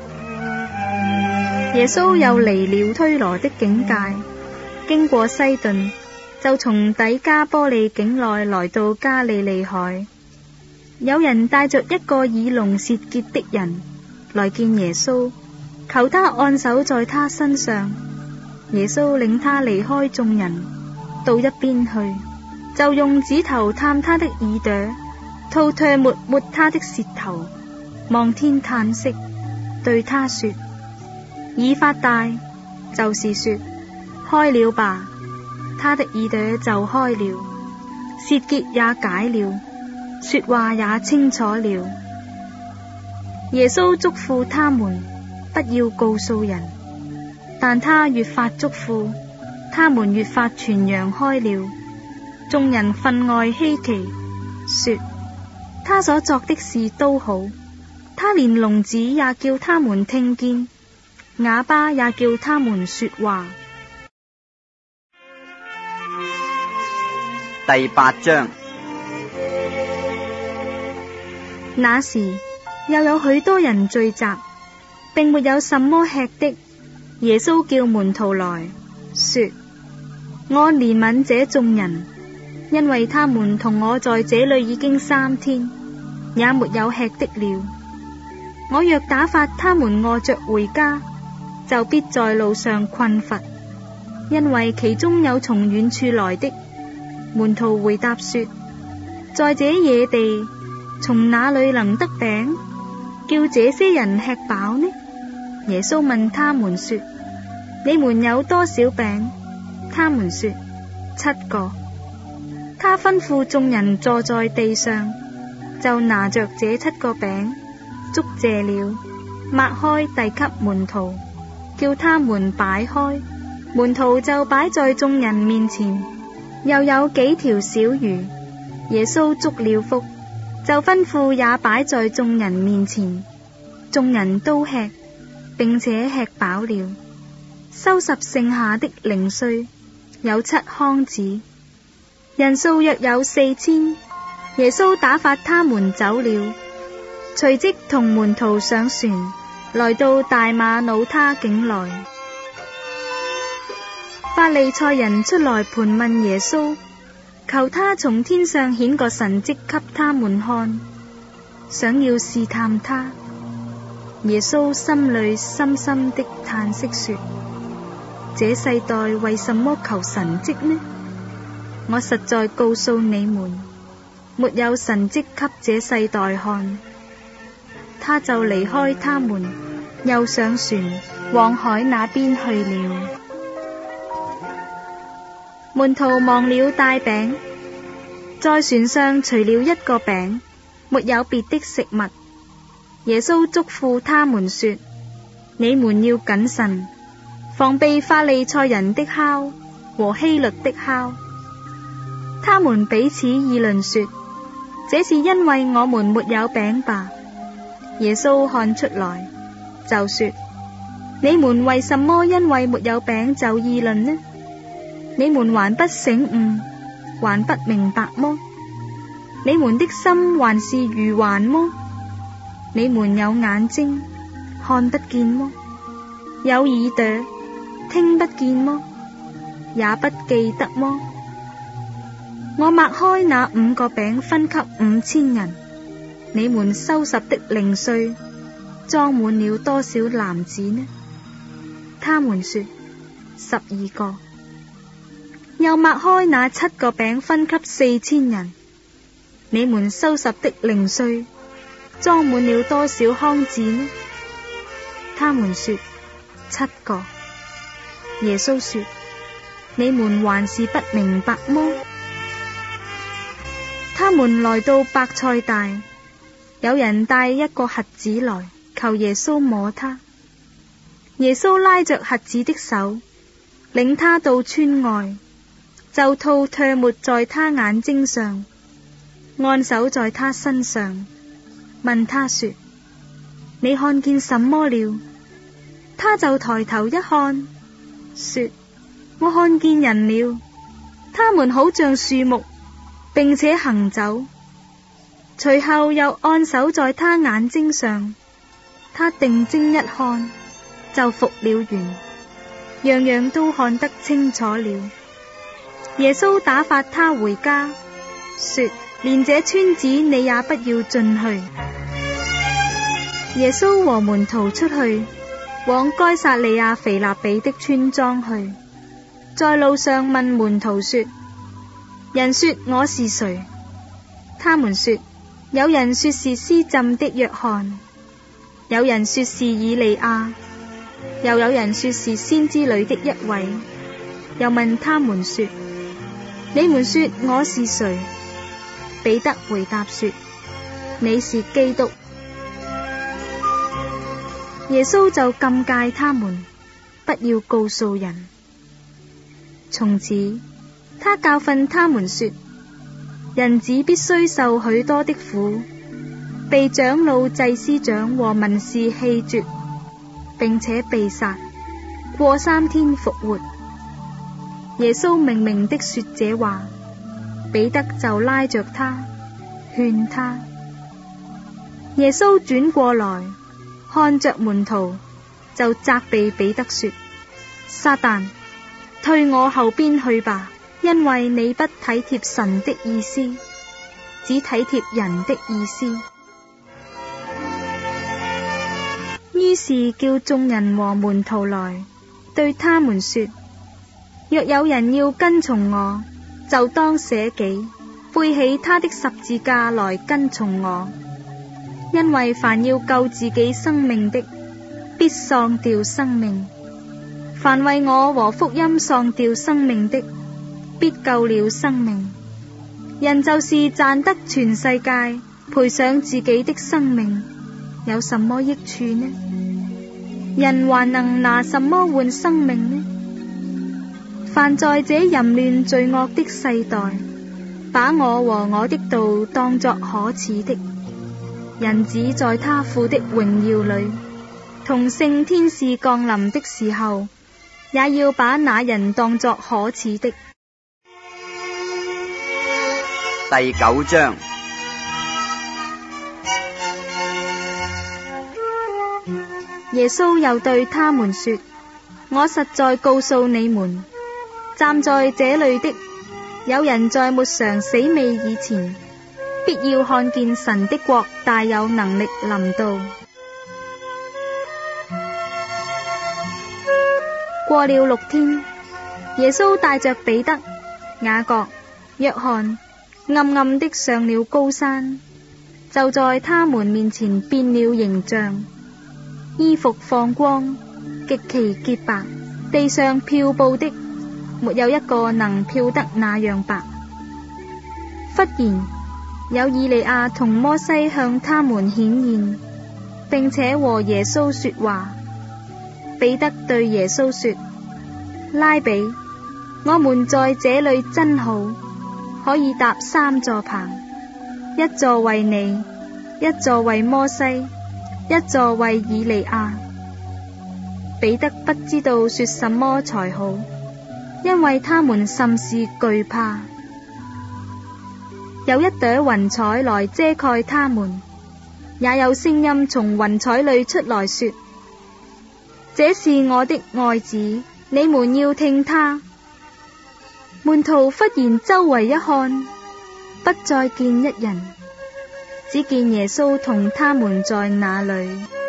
耶穌又離了推羅的境界，經過西頓，就從底加波利境內來到加利利海。有人帶着一個耳聾舌結的人來見耶穌，求他按手在他身上。耶穌領他離開眾人，到一邊去，就用指頭探他的耳朵，吐唾沫抹他的舌頭，望天嘆息，對他說：以法大，就是說開了吧。他的耳朵就開了，舌結也解了，說話也清楚了。耶穌囑咐他們不要告訴人，但他越發囑咐，他們越發傳揚開了。眾人分外稀奇，說： 他所作的事都好，他連聾子也叫他們聽見，啞巴也叫他們說話。 第8章。 那時又有許多人聚集，並沒有什麼吃的。耶穌叫門徒來說：我憐憫這眾人，因為他們同我在這裏已經3天，也沒有吃的了。我若打發他們餓着回家，就必在路上困乏，因為其中有從遠處來的。門徒回答說：在這野地，從哪裏能得餅，叫這些人吃飽呢？耶穌問他們說：你們有多少餅？他們說：7個。他吩咐眾人坐在地上，就拿着這7個餅，祝謝了，擘開遞給門徒，叫他們擺開。門徒就擺在眾人面前。又有幾條小魚，耶穌祝了福，就吩咐也擺在眾人面前。眾人都吃，並且吃飽了。收拾剩下的零碎有7筐子，人數約有4000。耶穌打發他們走了，隨即同門徒上船，來到大馬努他境內。法利賽人出來盤問耶穌，求他從天上顯個神蹟給他們看，想要試探他。耶穌心裏深深的嘆息說：這世代為什麼求神蹟呢？我實在告訴你們，沒有神蹟給這世代看。他就離開他們，又上船往海那邊去了。門徒忘了帶餅，在船上除了1個餅，沒有別的食物。耶穌囑咐他們說：你們要謹慎，防備法利賽人的酵和希律的酵。他們彼此議論說：這是因為我們沒有餅吧？耶穌看出來，就說：你們為什麼因為沒有餅就議論呢？你們還不醒悟，還不明白麼？你們的心還是愚頑麼？你們有眼睛看不見麼？有耳朵聽不見麼？也不記得麼？我擘開那5個餅分給5000人，你們收拾的零碎裝滿了多少籃子呢？他們說12個。又擘開那7個餅分給4000人，你們收拾的零碎裝滿了多少筐子呢？他們說7個。耶穌說：你們還是不明白麼？他們來到伯賽大，有人帶一個瞎子來，求耶穌摸他。耶穌拉着瞎子的手，領他到村外，就吐唾沫在他眼睛上，按手在他身上，問他說：你看見什麼了？他就抬頭一看，說：我看見人了，他們好像樹木，並且行走。隨後又按手在他眼睛上，他定睛一看，就復了原，樣樣都看得清楚了。耶穌打發他回家，說：連這村子你也不要進去。耶穌和門徒出去，往該撒利亞腓立比的村莊去，在路上問門徒說：人說我是誰？他們說：有人說是施浸的約翰，有人說是以利亞，又有人說是先知裏的一位。又問他們說：你們說我是誰？彼得回答說：你是基督。耶穌就禁戒他們，不要告訴人。從此，他教訓他們說：人子必須受許多的苦， 被長老、祭司長和文士棄絕，並且被殺，過3天復活。耶穌明明的說這話，彼得就拉着他，勸他。耶穌轉過來，看着門徒，就責備彼得說：撒旦，退我後邊去吧，因為你不體貼神的意思，只體貼人的意思。於是叫眾人和門徒來，對他們說：若有人要跟從我，就當捨己，背起他的十字架來跟從我。因為凡要救自己生命的，必喪掉生命；凡為我和福音喪掉生命的，必救了生命。人就是賺得全世界，賠上自己的生命，有什麼益處呢？人還能拿什麼換生命呢？凡在這淫亂罪惡的世代，把我和我的道當作可恥的，人子在他父的榮耀裏，同聖天使降臨的時候，也要把那人當作可恥的。 第9章。 耶穌又對他們說：我實在告訴你們，站在這裏的，有人在沒嘗死味以前，必要看見神的國大有能力臨到。過了6天，耶穌帶着彼得、雅各、約翰，暗暗的上了高山，就在他們面前變了形象，衣服放光，極其潔白，地上漂布的沒有一個能漂得那樣白。忽然有以利亞同摩西向他們顯現，並且和耶穌說話。彼得對耶穌說：拉比，我們在這裏真好，可以搭3座棚，一座為你，一座為摩西，一座為以利亞。彼得不知道說什麼才好，因為他們甚是懼怕。有一朵雲彩來遮蓋他們，也有聲音從雲彩裏出來說：這是我的愛子，你們要聽他。門徒忽然周圍一看，不再見一人，只見耶穌同他們在那裏。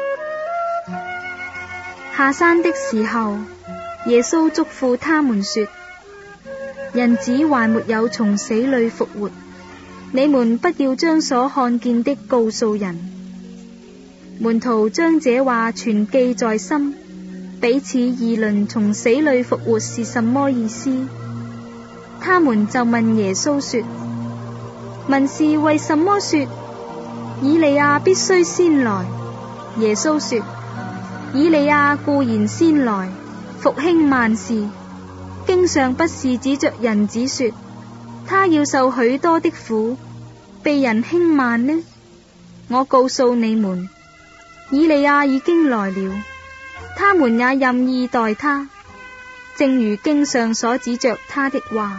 下山的時候，耶穌囑咐他們說：人子還沒有從死裏復活，你們不要將所看見的告訴人。門徒將這話全記在心，彼此議論從死裏復活是什麼意思。他們就問耶穌說：文士為什麼說以利亞必須先來？耶穌說：以利亞固然先來，復興萬事，經上不是指着人子說他要受許多的苦，被人輕慢呢？我告訴你們，以利亞已經來了，他們也任意待他，正如經上所指着他的話。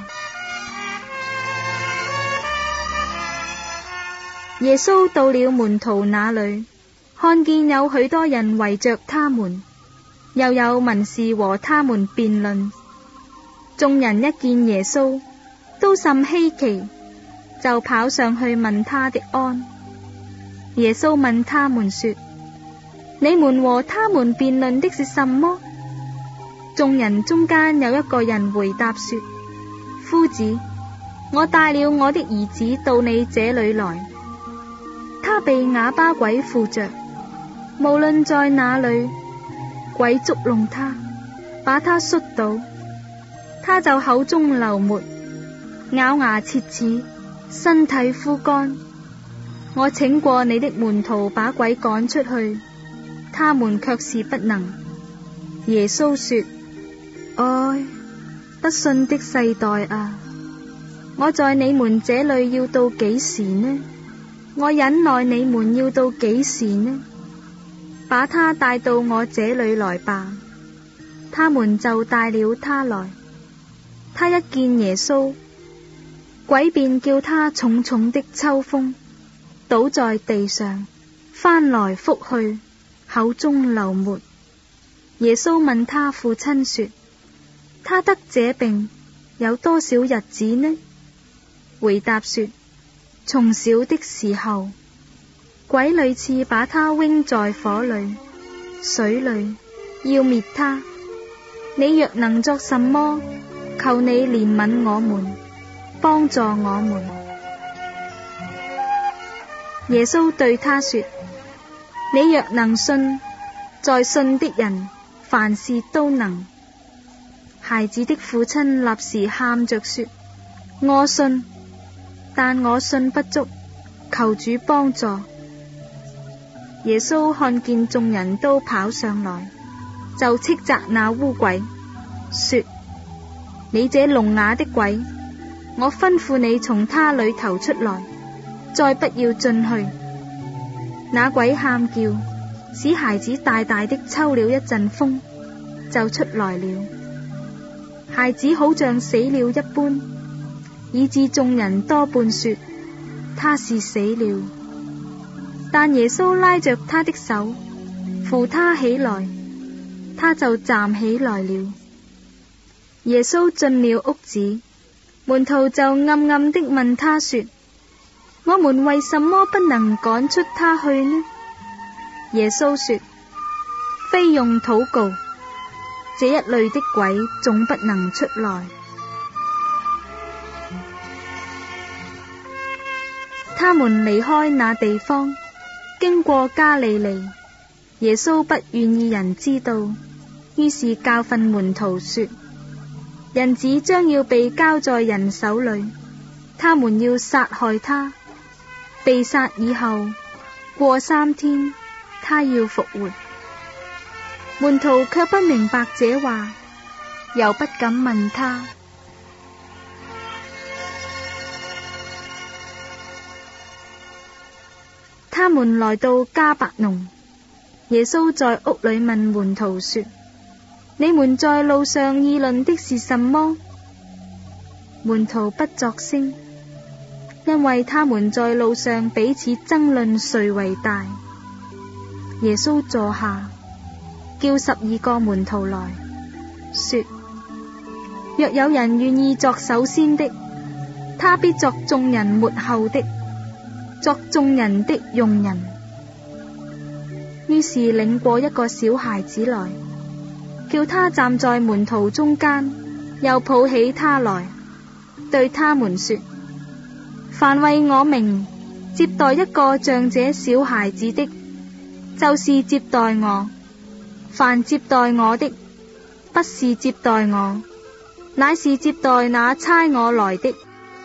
耶穌到了門徒那裏，看見有許多人圍着他們，又有文士和他們辯論。眾人一見耶穌，都甚稀奇，就跑上去問他的安。耶穌問他們說：你們和他們辯論的是什麼？眾人中間有一個人回答說：夫子，我帶了我的兒子到你這裏來，他被啞巴鬼附着，無論在哪裏，鬼捉弄他，把他摔倒，他就口中流沫，咬牙切齒，身體枯乾。我請過你的門徒把鬼趕出去，他們卻是不能。耶穌說：唉，不信的世代啊，我在你們這裏要到幾時呢？ 我忍耐你們要到幾時呢？把他帶到我這裏來吧。他們就帶了他來。他一見耶穌，鬼便叫他重重的抽風，倒在地上，翻來覆去，口中流沫。耶穌問他父親說：他得這病有多少日子呢？回答說：從小的時候，鬼屢次把他扔在火裏、水裏，要滅他。你若能作什麼，求你憐憫我們，幫助我們。耶穌對他說：你若能信，在信的人凡事都能。孩子的父親立時喊着說：我信，但我信不足，求主幫助。耶穌看見眾人都跑上來，就斥責那污鬼，說：你這聾啞的鬼，我吩咐你從他裏頭出來，再不要進去。那鬼喊叫，使孩子大大的抽了一陣風，就出來了。孩子好像死了一般，以致眾人多半說他是死了。但耶穌拉着他的手，扶他起來，他就站起來了。耶穌進了屋子，門徒就暗暗的問他說：我們為什麼不能趕出他去呢？耶穌說：非用禱告，這一類的鬼總不能出來。他們離開那地方，經過加利利。耶穌不願意人知道，於是教訓門徒說：人子將要被交在人手裏，他們要殺害他，被殺以後，過3天，他要復活。門徒卻不明白這話，又不敢問他。他們來到迦百農，耶穌在屋裏問門徒說：你們在路上議論的是什麼？門徒不作聲，因為他們在路上彼此爭論誰為大。耶穌坐下，叫12個門徒來，說：若有人願意作首先的，他必作眾人末後的，作眾人的用人。於是領過一個小孩子來，叫他站在門徒中間，又抱起他來，對他們說：凡為我名接待一個像這小孩子的，就是接待我；凡接待我的，不是接待我，乃是接待那差我來的。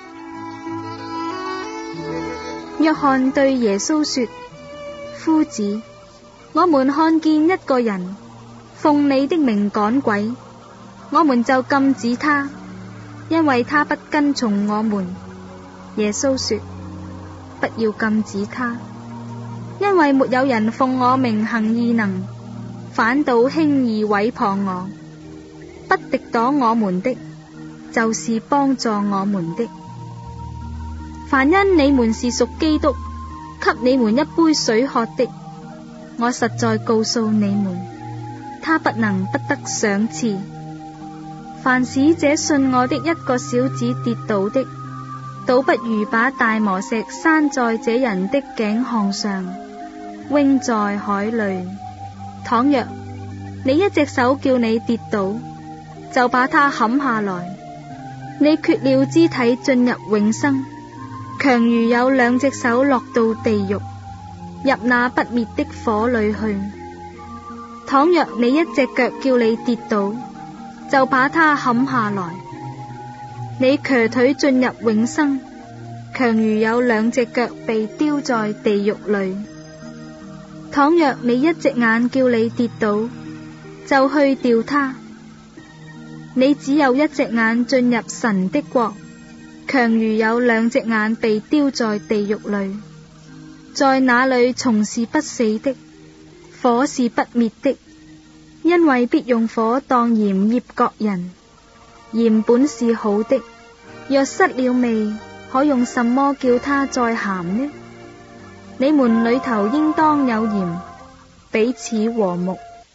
約翰對耶穌說：夫子，我們看見一個人奉你的名趕鬼，我們就禁止他，因為他不跟從我們。耶穌說：不要禁止他，因為沒有人奉我名行異能，反倒輕易毀謗我。不敵擋我們的，就是幫助我們的。凡因你們是屬基督，給你們一杯水喝的，我實在告訴你們，他不能不得賞賜。凡使這信我的一個小子跌倒的，倒不如把大磨石拴在這人的頸項上，扔在海裏。倘若你一隻手叫你跌倒，就把它砍下來，你缺了肢體進入永生，強如有2隻手落到地獄，入那不滅的火裏去。倘若你一隻腳叫你跌倒，就把它砍下來，你瘸腿進入永生，強如有2隻腳被丟在地獄裏。倘若你一隻眼叫你跌倒，就去掉它，你只有一隻眼進入神的國，強如有2隻眼被丟在地獄裏。 在那裏蟲是不死的，火是不滅的，因為必用火當鹽醃各人。鹽本是好的，若失了味，可用什麼叫它再鹹呢？你們裏頭應當有鹽，彼此和睦。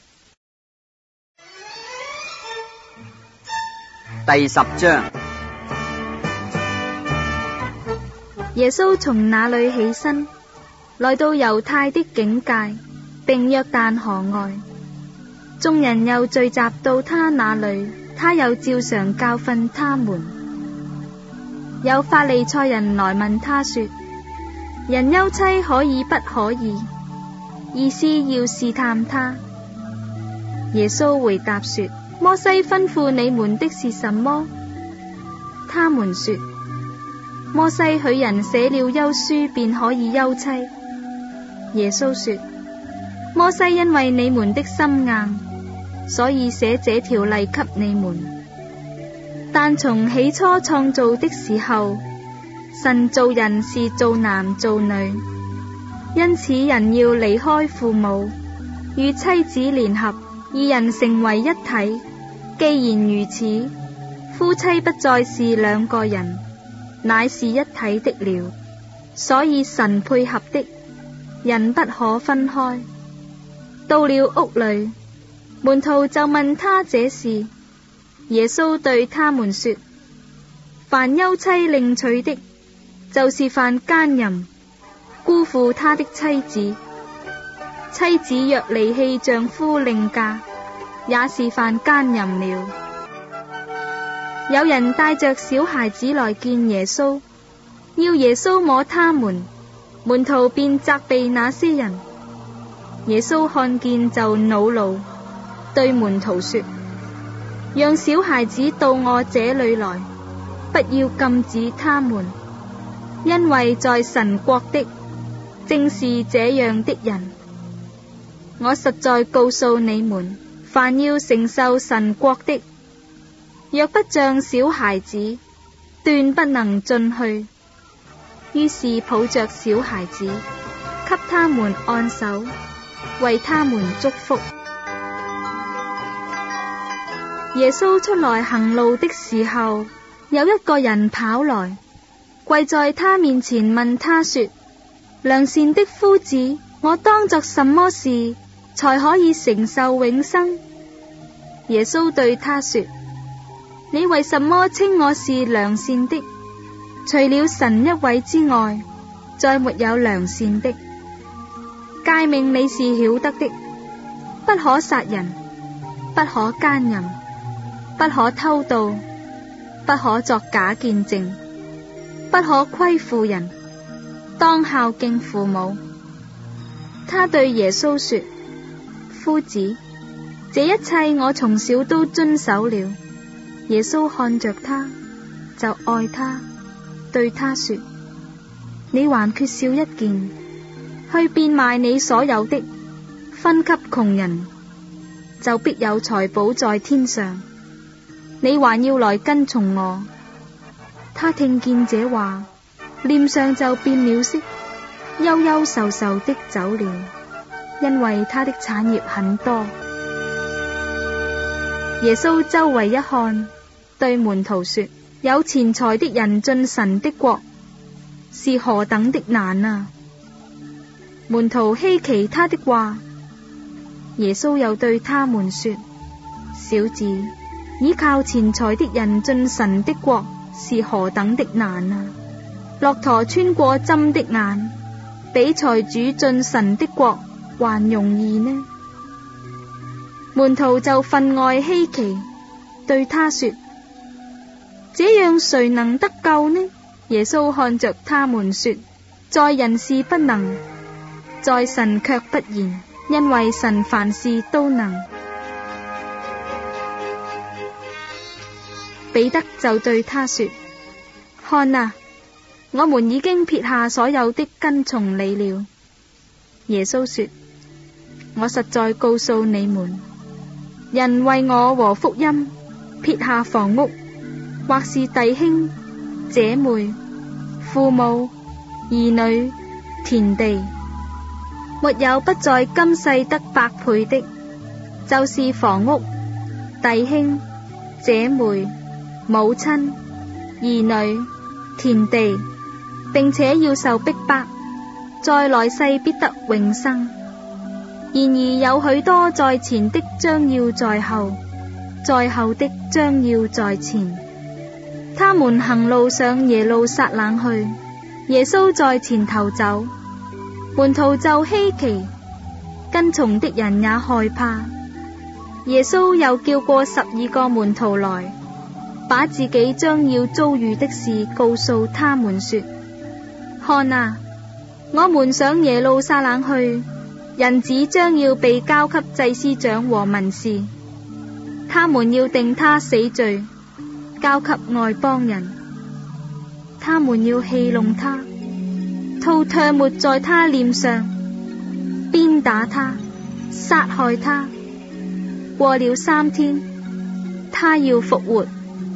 第10章。 耶穌從那裏起身，來到猶太的境界，並約旦河外。眾人又聚集到他那裏，他又照常教訓他們。有法利賽人來問他說：人休妻可以不可以？意思要試探他。耶穌回答說：摩西吩咐你們的是什麼？他們說：摩西許人寫了休書，便可以休妻。耶穌說：摩西因為你們的心硬，所以寫這條例給你們。但從起初創造的時候，神造人是造男造女，因此人要離開父母，與妻子聯合，二人成為一體。既然如此，夫妻不再是兩個人，乃是一體的了。所以神配合的，人不可分開。到了屋裏，門徒就問他這事。耶穌對他們說：凡休妻另娶的，就是犯姦淫，辜負他的妻子。妻子若離棄丈夫另嫁，也是犯姦淫了。有人帶着小孩子來見耶穌，要耶穌摸他們，門徒便責備那些人。耶穌看見就惱怒，對門徒說：讓小孩子到我這裏來，不要禁止他們，因為在神國的正是這樣的人。我實在告訴你們，凡要承受神國的，若不像小孩子，斷不能進去。於是抱着小孩子，給他們按手，為他們祝福。耶穌出來行路的時候，有一個人跑來，跪在他面前問他說：良善的夫子，我當作什麼事才可以承受永生？耶穌對他說：你為什麼稱我是良善的？除了神一位之外，再沒有良善的。誡命你是曉得的：不可殺人，不可姦淫，不可偷盜，不可作假見證，不可虧負人，當孝敬父母。他對耶穌說：夫子，這一切我從小都遵守了。耶穌看着他，就愛他，對他說：你還缺少一件，去變賣你所有的，分給窮人，就必有財寶在天上。你還要來跟從我。他聽見這話，臉上就變了色，憂憂愁愁的走了，因為他的產業很多。耶穌周圍一看，對門徒說：有錢財的人進神的國，是何等的難啊！門徒稀奇他的話。耶穌又對他們說：小子，依靠錢財的人進神的國，是何等的難啊！駱駝穿過針的眼，比財主進神的國還容易呢。門徒就分外稀奇，對他說：這樣誰能得救呢？耶穌看着他們說：在人是不能，在神卻不然，因為神凡事都能。彼得就對他說：看啊，我們已經撇下所有的跟從你了。耶穌說：我實在告訴你們，人為我和福音撇下房屋，或是弟兄、姐妹、父母、兒女、 田地。沒有不在今世得百倍的，就是房屋、弟兄、姐妹、母親、兒女、田地，並且要受逼迫，在來世必得永生。然而有許多在前的將要在後，在後的將要在前。他們行路上耶路撒冷去，耶穌在前頭走，門徒就稀奇，跟從的人也害怕。耶穌又叫過12個門徒來，把自己將要遭遇的事告訴他們說：看啊，我們上耶路撒冷去，人子將要被交給祭司長和文士，他們要定他死罪，交給外邦人，他們要戲弄他，吐唾沫在他臉上，鞭打他，殺害他。過了3天，他要復活。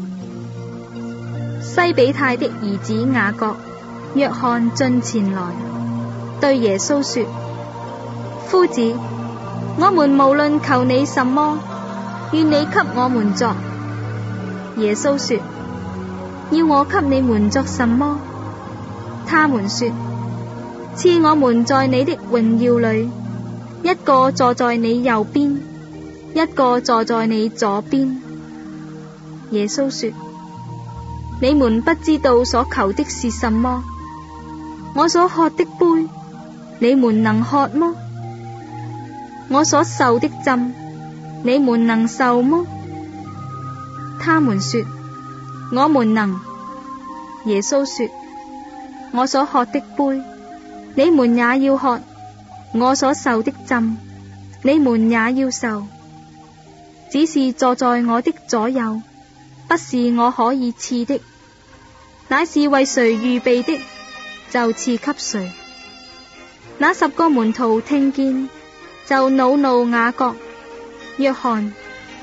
西比泰的兒子雅各、約翰進前來，對耶穌說：夫子，我們無論求你什麼，願你給我們作。耶穌說：要我給你們作什麼？他們說：賜我們在你的榮耀裏，一個坐在你右邊，一個坐在你左邊。耶穌說：你們不知道所求的是什麼。我所喝的杯，你們能喝麼？我所受的浸，你們能受麼？他們說：我們能。耶穌說：我所喝的杯，你們也要喝；我所受的浸，你們也要受。只是坐在我的左右，不是我可以賜的，乃是為誰預備的，就賜給誰。那10個門徒聽見，就惱怒雅各、約翰。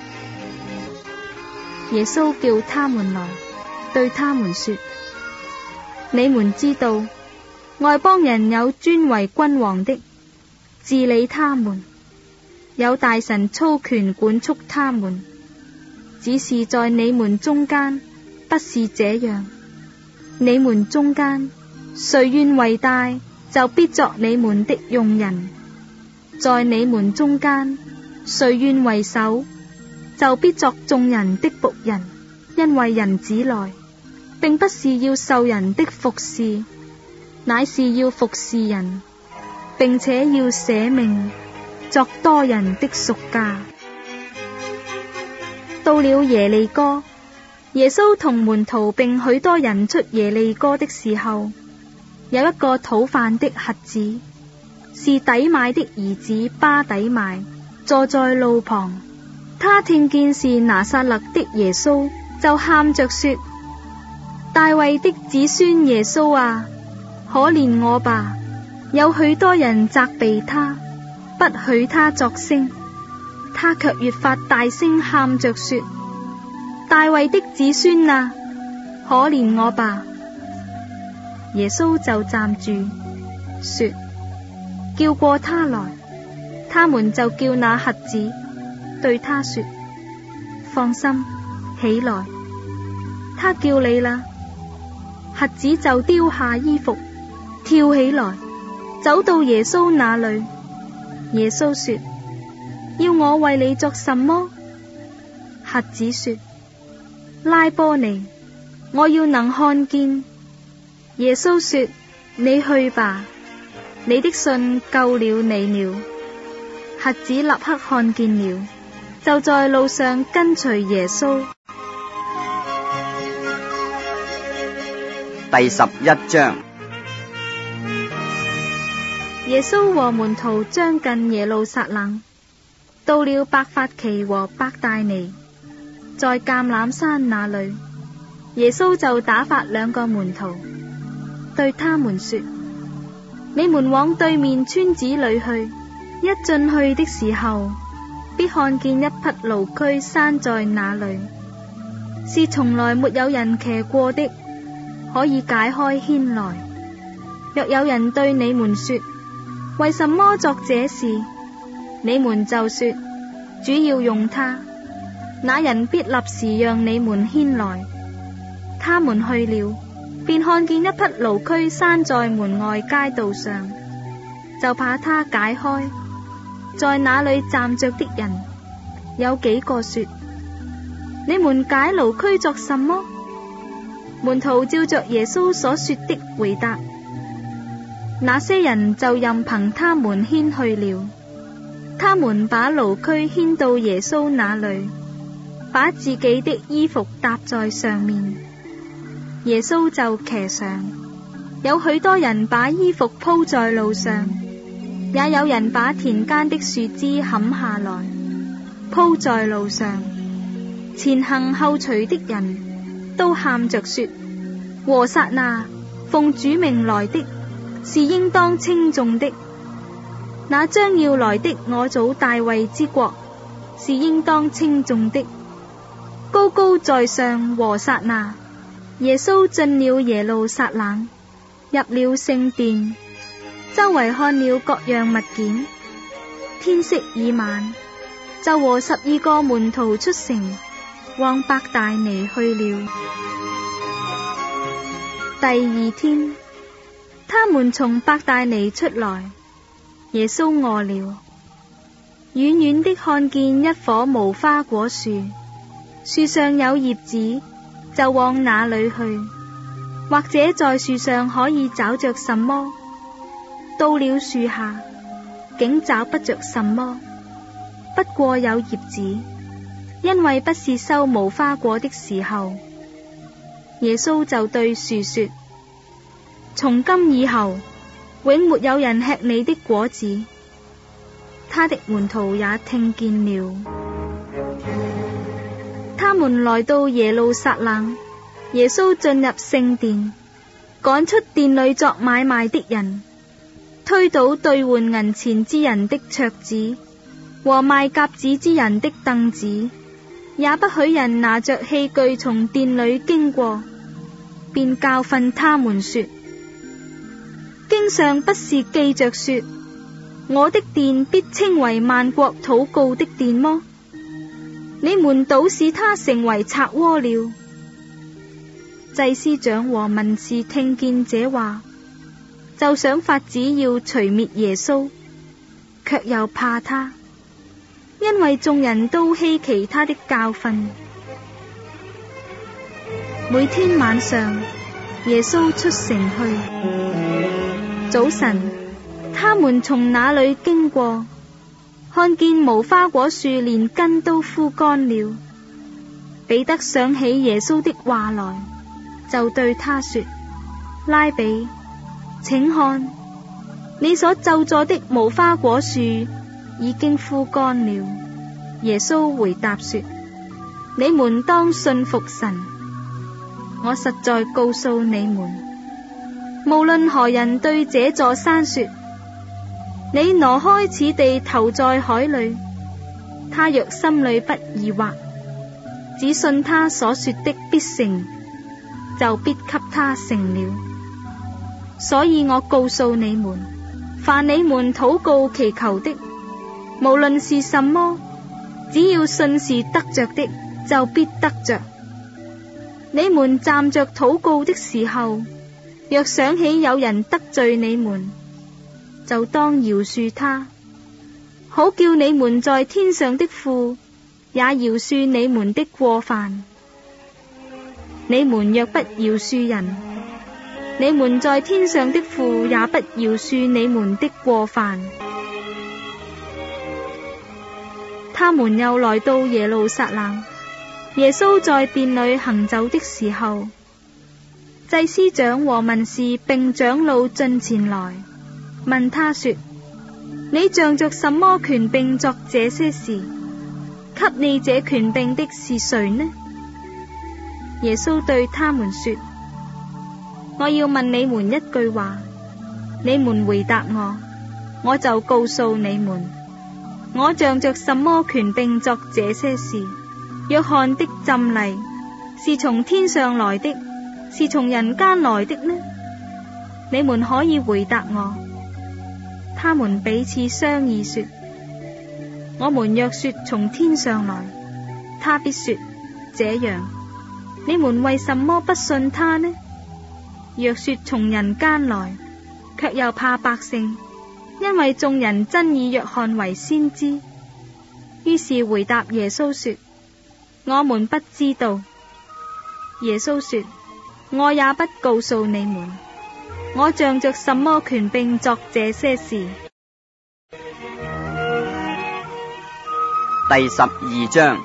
耶穌叫他們來，對他們說：你們知道，外邦人有尊為君王的，治理他們，有大臣操權管束他們。只是在你們中間，不是這樣。你們中間，誰願為大，就必作你們的用人；在你們中間，誰願為首，就必作眾人的僕人。因為人子來，並不是要受人的服侍，乃是要服侍人，並且要捨命，作多人的贖價。到了耶利哥，耶穌同門徒並許多人出耶利哥的時候，有一個討飯的瞎子，是底買的兒子巴底買，坐在路旁。他聽見是拿撒勒的耶穌，就喊着說：大衛的子孫耶穌啊，可憐我吧！有許多人責備他，不許他作聲，他卻越發大聲喊着說：大衛的子孫啊，可憐我吧！耶穌就站住說：叫過他來。他們就叫那瞎子，對他說：放心，起來，他叫你啦。瞎子就丟下衣服，跳起來，走到耶穌那裏。耶穌說：要我為你作什麼？瞎子說：拉波尼，我要能看見。耶穌說：你去吧，你的信救了你了。瞎子立刻看見了，就在路上跟隨耶穌。 第11章。 耶穌和門徒將近耶路撒冷，到了伯法其和伯大尼，在橄欖山那裏，耶穌就打發2個門徒，對他們說：你們往對面村子裏去，一進去的時候，必看見一匹驢駒拴在那裏，是從來沒有人騎過的，可以解開牽來。 若有人對你們說，為什麼作這事？你們就說，主要用他，那人必立時讓你們牽來。他們去了，便看見一匹驢駒拴在門外街道上，就把它解開。在那裏站着的人有幾個說，你們解驢駒作什麼？門徒照着耶穌所說的回答，那些人就任憑他們牽去了。他們把驢駒牽到耶穌那裏，把自己的衣服搭在上面，耶穌就騎上。有許多人把衣服鋪在路上，也有人把田間的樹枝砍下來鋪在路上。前行後隨的人都喊着說，和撒那，奉主名來的，是應當稱頌的。那將要來的我祖大衛之國，是應當稱頌的。高高在上和撒那。耶穌進了耶路撒冷，入了聖殿，周圍看了各樣物件。天色已晚，就和12個門徒出城，往伯大尼去了。第二天，他們從伯大尼出來，耶穌餓了，遠遠的看見一棵無花果樹，樹上有葉子，就往那裏去，或者在樹上可以找着什麼。到了樹下，竟找不着什麼，不過有葉子，因為不是收無花果的時候。耶穌就對樹說，從今以後，永沒有人吃你的果子。他的門徒也聽見了。他們來到耶路撒冷，耶穌進入聖殿，趕出殿裏作買賣的人，推倒兌換銀錢之人的桌子和賣鴿子之人的凳子，也不許人拿着器具從殿裏經過，便教訓他們說，經上不是記着說，我的殿必稱為萬國禱告的殿麼？你們倒使他成為賊窩了。祭司長和文士聽見這話，就想法子要除滅耶穌，卻又怕他，因為眾人都希奇他的教訓。每天晚上，耶穌出城去。早晨，他們從那裏經過，看見無花果樹連根都枯乾了。彼得想起耶穌的話來，就對他說，拉比，請看，你所咒詛的無花果樹已經枯乾了。耶穌回答說，你們當信服神。我實在告訴你們，無論何人對這座山說，你挪開此地投在海裏，他若心裏不疑惑，只信他所說的必成，就必給他成了。所以我告訴你們，凡你們禱告祈求的，無論是什麼，只要信是得着的，就必得着。你們站着禱告的時候，若想起有人得罪你們，就當饒恕他，好叫你們在天上的父也饒恕你們的過犯。你們若不饒恕人，你們在天上的父也不饒恕你們的過犯。他們又來到耶路撒冷，耶穌在殿裏行走的時候，祭司長和文士並長老進前來，問他說，你仗着什麼權柄作這些事？給你這權柄的是誰呢？耶穌對他們說，我要問你們一句話，你們回答我，我就告訴你們，我仗着什麼權柄作這些事？約翰的浸禮是從天上來的，是從人間來的呢？ 你們可以回答我。他們彼此商議說：我們若說從天上來，他必說這樣。你們為什麼不信他呢？若說從人間來，卻又怕百姓，因為眾人真以約翰為先知。於是回答耶穌說：我們不知道。耶穌說：我也不告訴你們，我仗着什麼權柄作這些事。 第12章。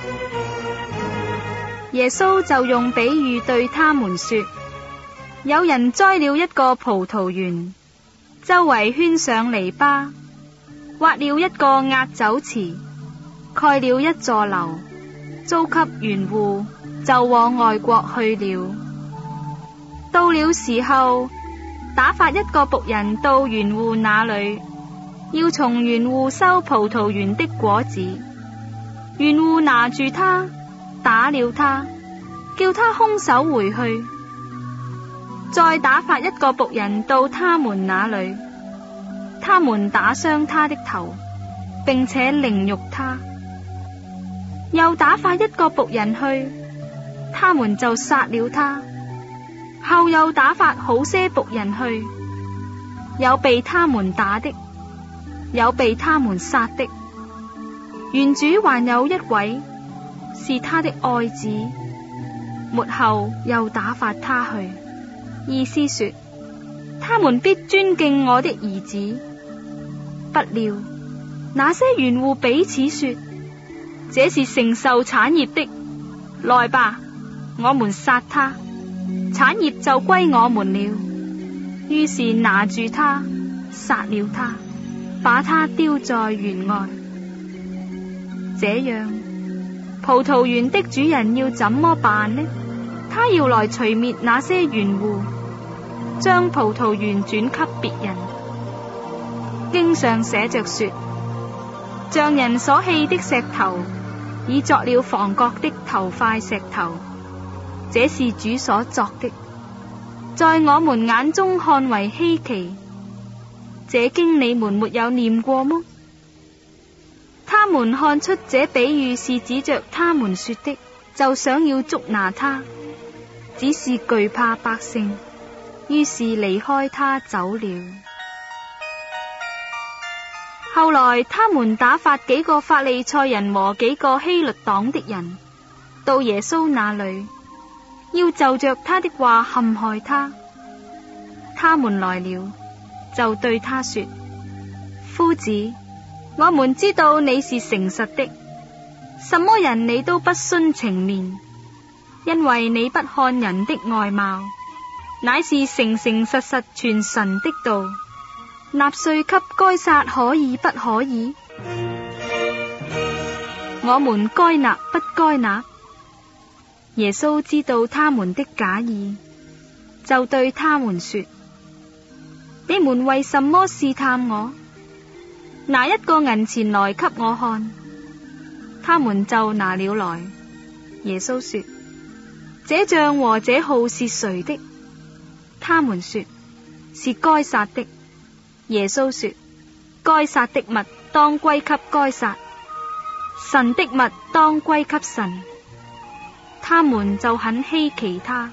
耶穌就用比喻對他們說：有人栽了一個葡萄園，周圍圈上籬笆，挖了一個壓酒池，蓋了一座樓，租給園戶，就往外國去了。到了時候，打發一個僕人到園戶那裏，要從園戶收葡萄園的果子。園戶拿住他，打了他，叫他空手回去。再打發一個僕人到他們那裏，他們打傷他的頭，並且凌辱他。又打發一個僕人去，他們就殺了他。後又打發好些僕人去，有被他們打的，有被他們殺的。園主還有一位是他的愛子，末後又打發他去，意思說他們必尊敬我的兒子。不料那些園戶彼此說：這是承受產業的，來吧，我們殺他，產業就歸我們了。於是拿住他，殺了他，把他丟在園外。這樣，葡萄園的主人要怎麼辦呢？他要來除滅那些園戶，將葡萄園轉給別人。經上寫着說：匠人所棄的石頭，已作了房角的頭塊石頭，這是主所作的，在我們眼中看為稀奇。這經你們沒有念過麼？他們看出這比喻是指着他們說的，就想要捉拿他，只是懼怕百姓，於是離開他走了。後來他們打發幾個法利賽人和幾個希律黨的人到耶穌那裏，要就着他的話陷害他。他們來了，就對他說：夫子，我們知道你是誠實的，什麼人你都不徇情面，因為你不看人的外貌，乃是誠誠實實傳神的道。納稅給該撒可以不可以？我們該納不該納？耶穌知道他們的假意，就對他們說：你們為什麼試探我？拿一個銀錢來給我看。他們就拿了來。耶穌說：這杖和這號是誰的？他們說：是該撒的。耶穌說：該撒的物當歸給該撒，神的物當歸給神。他們就很稀奇他。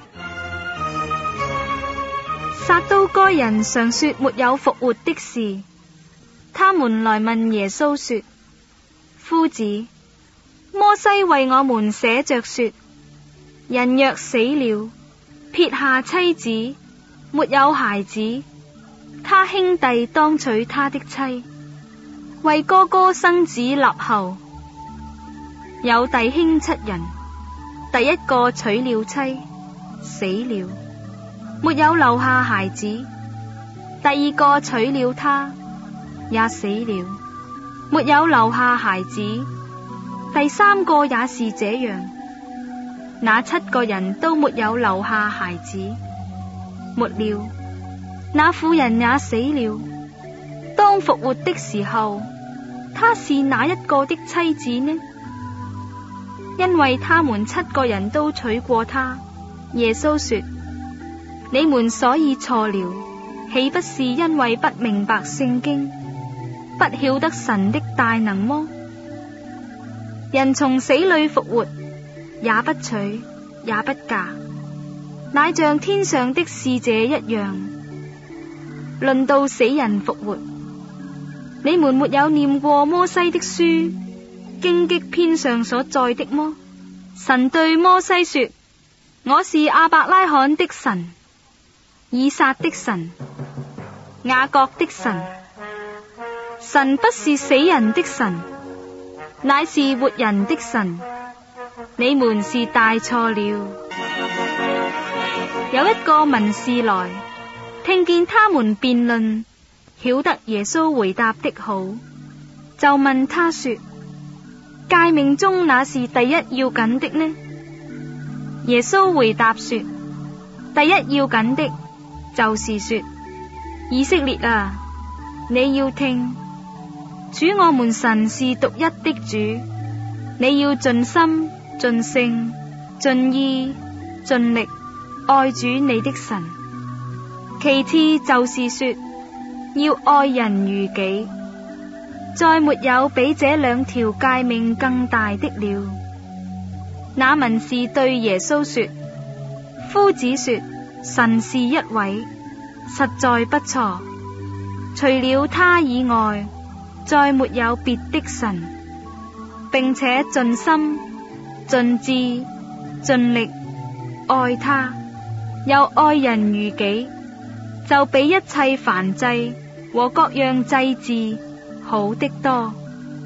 撒都該人常說沒有復活的事。他們來問耶穌說：夫子，摩西為我們寫着說，人若死了，撇下妻子，沒有孩子，他兄弟當娶他的妻，為哥哥生子立後。有弟兄7人，第一個娶了妻，死了，沒有留下孩子；第二個娶了她，也死了，沒有留下孩子；第三個也是這樣。那7個人都沒有留下孩子。末了，那婦人也死了。當復活的時候，她是哪一個的妻子呢？因為他們7個人都娶過她。耶穌說：你們所以錯了。 豈不是因為不明白聖經，不曉得神的大能麼？人從死裏復活，也不娶，也不嫁，乃像天上的使者一樣。論到死人復活，你們沒有念過摩西的書荊棘篇上所載的麼？神對摩西說：我是亞伯拉罕的神，以撒的神，雅各的神。神不是死人的神，乃是活人的神。你們是大錯了。有一個文士來，聽見他們辯論，曉得耶穌回答的好，就問他說：誡命中那是第一要緊的呢？耶穌回答說：第一要緊的，就是說，以色列啊，你要聽，主我們神是獨一的主，你要盡心、盡性、盡意、盡力愛主你的神。其次就是說，要愛人如己。再沒有比這兩條誡命更大的了。那文士對耶穌說：夫子說神是一位，實在不錯，除了他以外，再沒有別的神，並且盡心、盡智、盡力愛他，又愛人如己，就比一切燔祭和各樣祭祀好的多。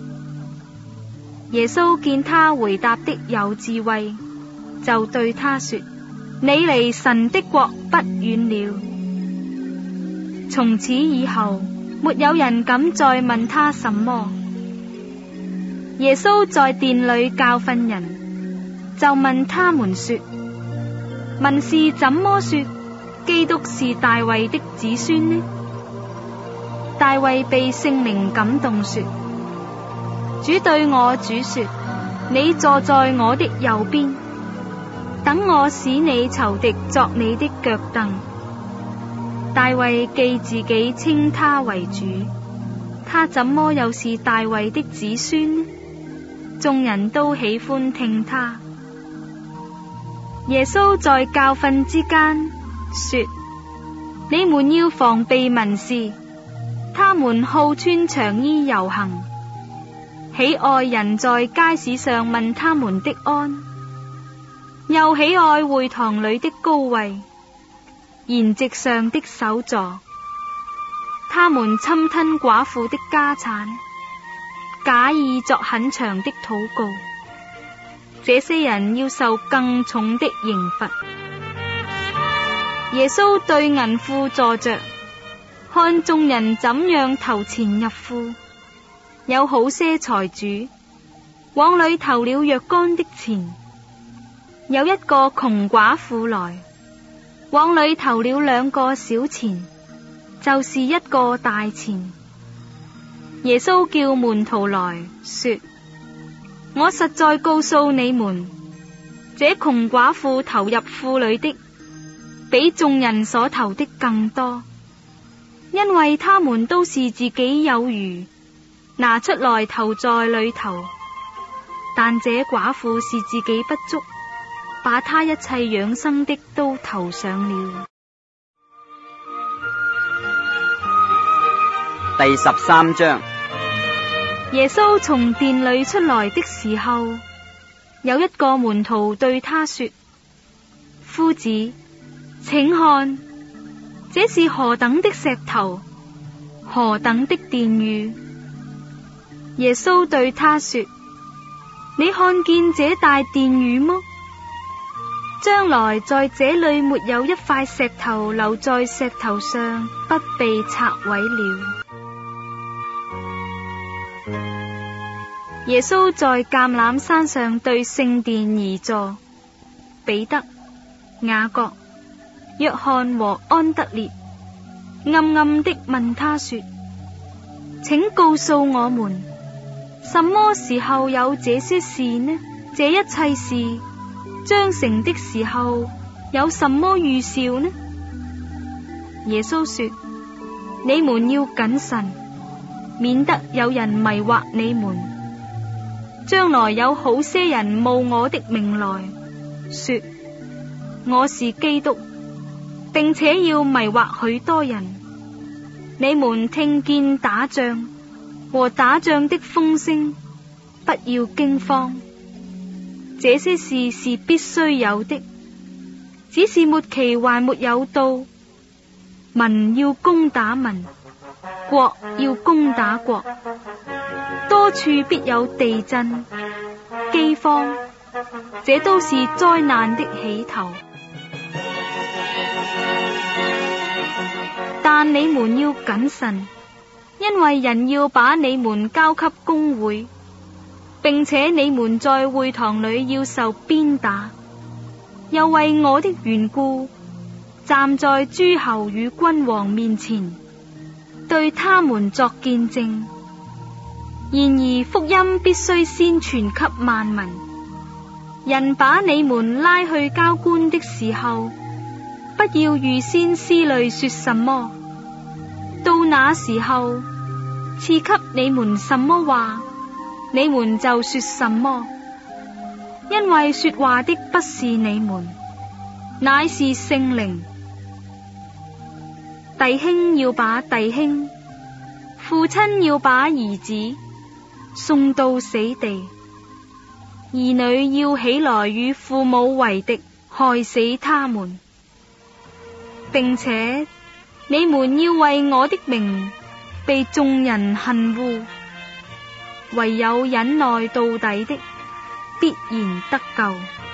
耶穌見他回答的有智慧，就對他說：你離神的國不遠了。從此以後，沒有人敢再問他什麼。耶穌在殿裏教訓人，就問他們說：文士怎麼說基督是大衛的子孫呢？大衛被聖靈感動說：主對我主說，你坐在我的右邊，等我使你仇敵作你的腳凳。大衛既自己稱他為主，他怎麼又是大衛的子孫呢？眾人都喜歡聽他。耶穌在教訓之間說：你們要防備文士，他們好穿長衣遊行，喜愛人在街市上問他們的安，又喜愛會堂裏的高位、筵席上的首座。他們侵吞寡婦的家產，假意作很長的禱告。這些人要受更重的刑罰。耶穌對銀庫坐着，看眾人怎樣投錢入庫。有好些財主往裏投了若干的錢，有一個窮寡婦來，往裏投了2個小錢，就是1個大錢。耶穌叫門徒來說：我實在告訴你們，這窮寡婦投入庫裏的，比眾人所投的更多，因為他們都是自己有餘，拿出來投在裏頭，但這寡婦是自己不足，把她一切養生的都投上了。 第13章。 耶穌從殿裏出來的時候，有一個門徒對他說：夫子，請看，這是何等的石頭，何等的殿宇！耶穌對他說：你看見這大殿宇麼？將來在這裏沒有一塊石頭留在石頭上，不被拆毀了。耶穌在橄欖山上對聖殿而坐，彼得、雅各、約翰和安德烈暗暗地問他說：請告訴我們，什麼時候有這些事呢？這一切事將成的時候有什麼預兆呢？耶穌說： 你們要謹慎，免得有人迷惑你們。將來有好些人冒我的名來，說我是基督，並且要迷惑許多人。你們聽見打仗和打仗的風聲，不要驚慌。這些事是必須有的，只是末期還沒有到。民要攻打民，國要攻打國，多處必有地震、饑荒，這都是災難的起頭。但你們要謹慎，因為人要把你們交給公會，並且你們在會堂裏要受鞭打，又為我的緣故站在諸侯與君王面前，對他們作見證。然而福音必須先傳給萬民。人把你們拉去交官的時候，不要預先思慮說什麼，到那時候賜給你們什麼話，你們就說什麼。因為說話的不是你們，乃是聖靈。弟兄要把弟兄，父親要把兒子送到死地，兒女要起來與父母為敵，害死他們。並且你們要為我的名被眾人恨惡，唯有忍耐到底的，必然得救。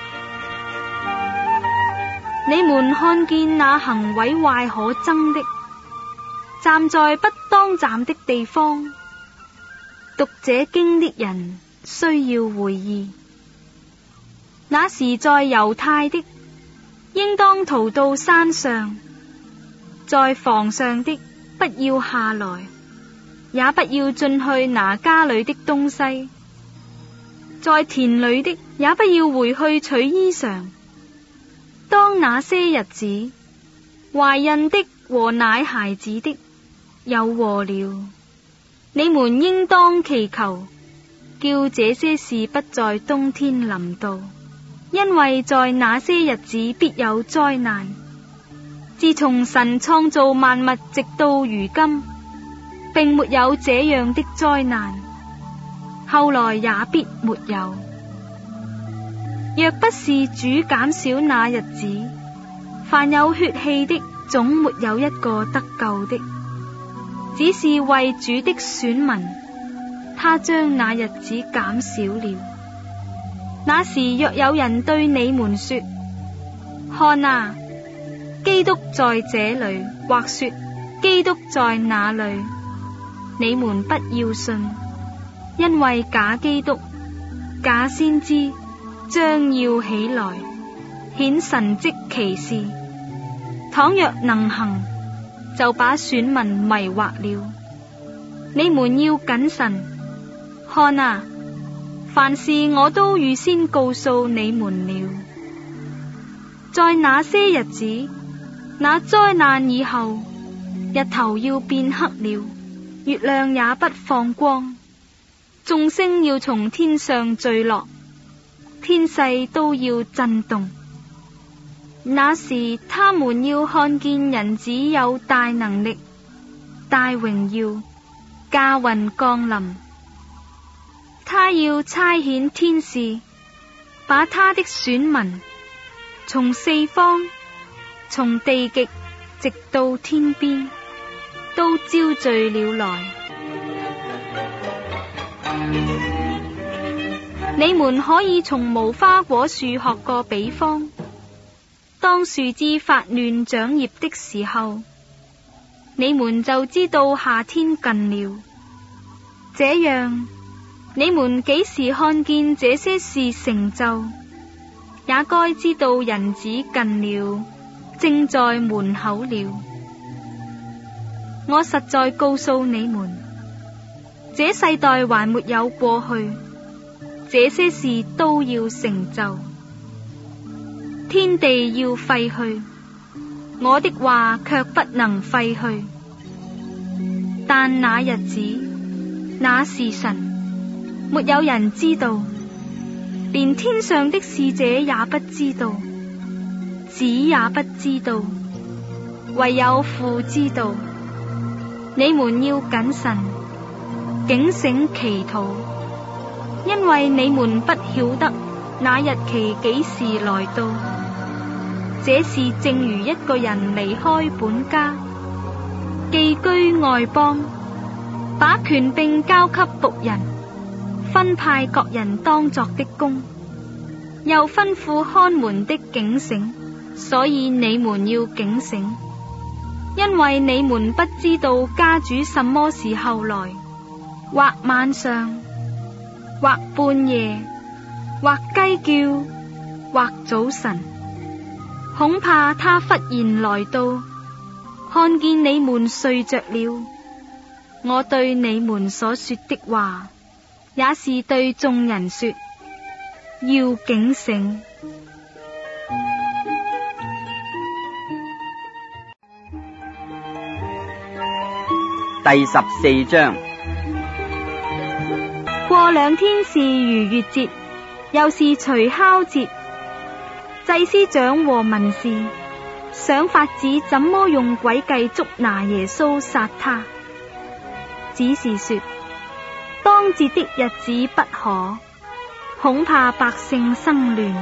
你們看見那行毀壞可憎的，站在不當站的地方，讀這經的人需要回憶。那時在猶太的，應當逃到山上；在房上的，不要下來，也不要進去拿家裏的東西；在田裏的，也不要回去取衣裳。當那些日子，懷孕的和奶孩子的有禍了。你們應當祈求，叫這些事不在冬天臨到，因為在那些日子必有災難。自從神創造萬物直到如今，並沒有這樣的災難，後來也必沒有。若不是主減少那日子，凡有血氣的總沒有一個得救的。只是為主的選民，他將那日子減少了。那時若有人對你們說：看啊，基督在這裏，或說基督在那裏，你們不要信，因為假基督、假先知將要起來，顯神蹟奇事。倘若能行，就把選民迷惑了。你們要謹慎，看啊，凡事我都預先告訴你們了。在那些日子，那災難以後，日頭要變黑了，月亮也不放光，眾星要從天上墜落，天勢都要震動。那時他們要看見人子有大能力、大榮耀、駕雲降臨。他要差遣天使，把他的選民從四方、從地極直到天邊，都招聚了來。你們可以從無花果樹學個比方。當樹枝發嫩長葉的時候，你們就知道夏天近了。這樣，你們幾時看見這些事成就，也該知道人子近了，正在門口了。我實在告訴你們，這世代還沒有過去，這些事都要成就。天地要廢去，我的話卻不能廢去。 但那日子，那時辰，沒有人知道，連天上的使者也不知道，子也不知道，唯有父知道。你們要謹慎，警醒祈禱，因為你們不曉得那日期幾時來到。這事正如一個人離開本家，寄居外邦，把權柄交給僕人，分派各人當作的工，又吩咐看門的警醒。所以你們要警醒，因為你們不知道家主什麼時候來，或晚上，或半夜，或雞叫，或早晨。恐怕他忽然來到，看見你們睡着了。我對你們所說的話，也是對眾人說，要警醒。 第14章。 過2天是逾越節，又是除酵節。祭司長和文士想法子怎麼用詭計捉拿耶穌殺他，只是說當節的日子不可，恐怕百姓生亂。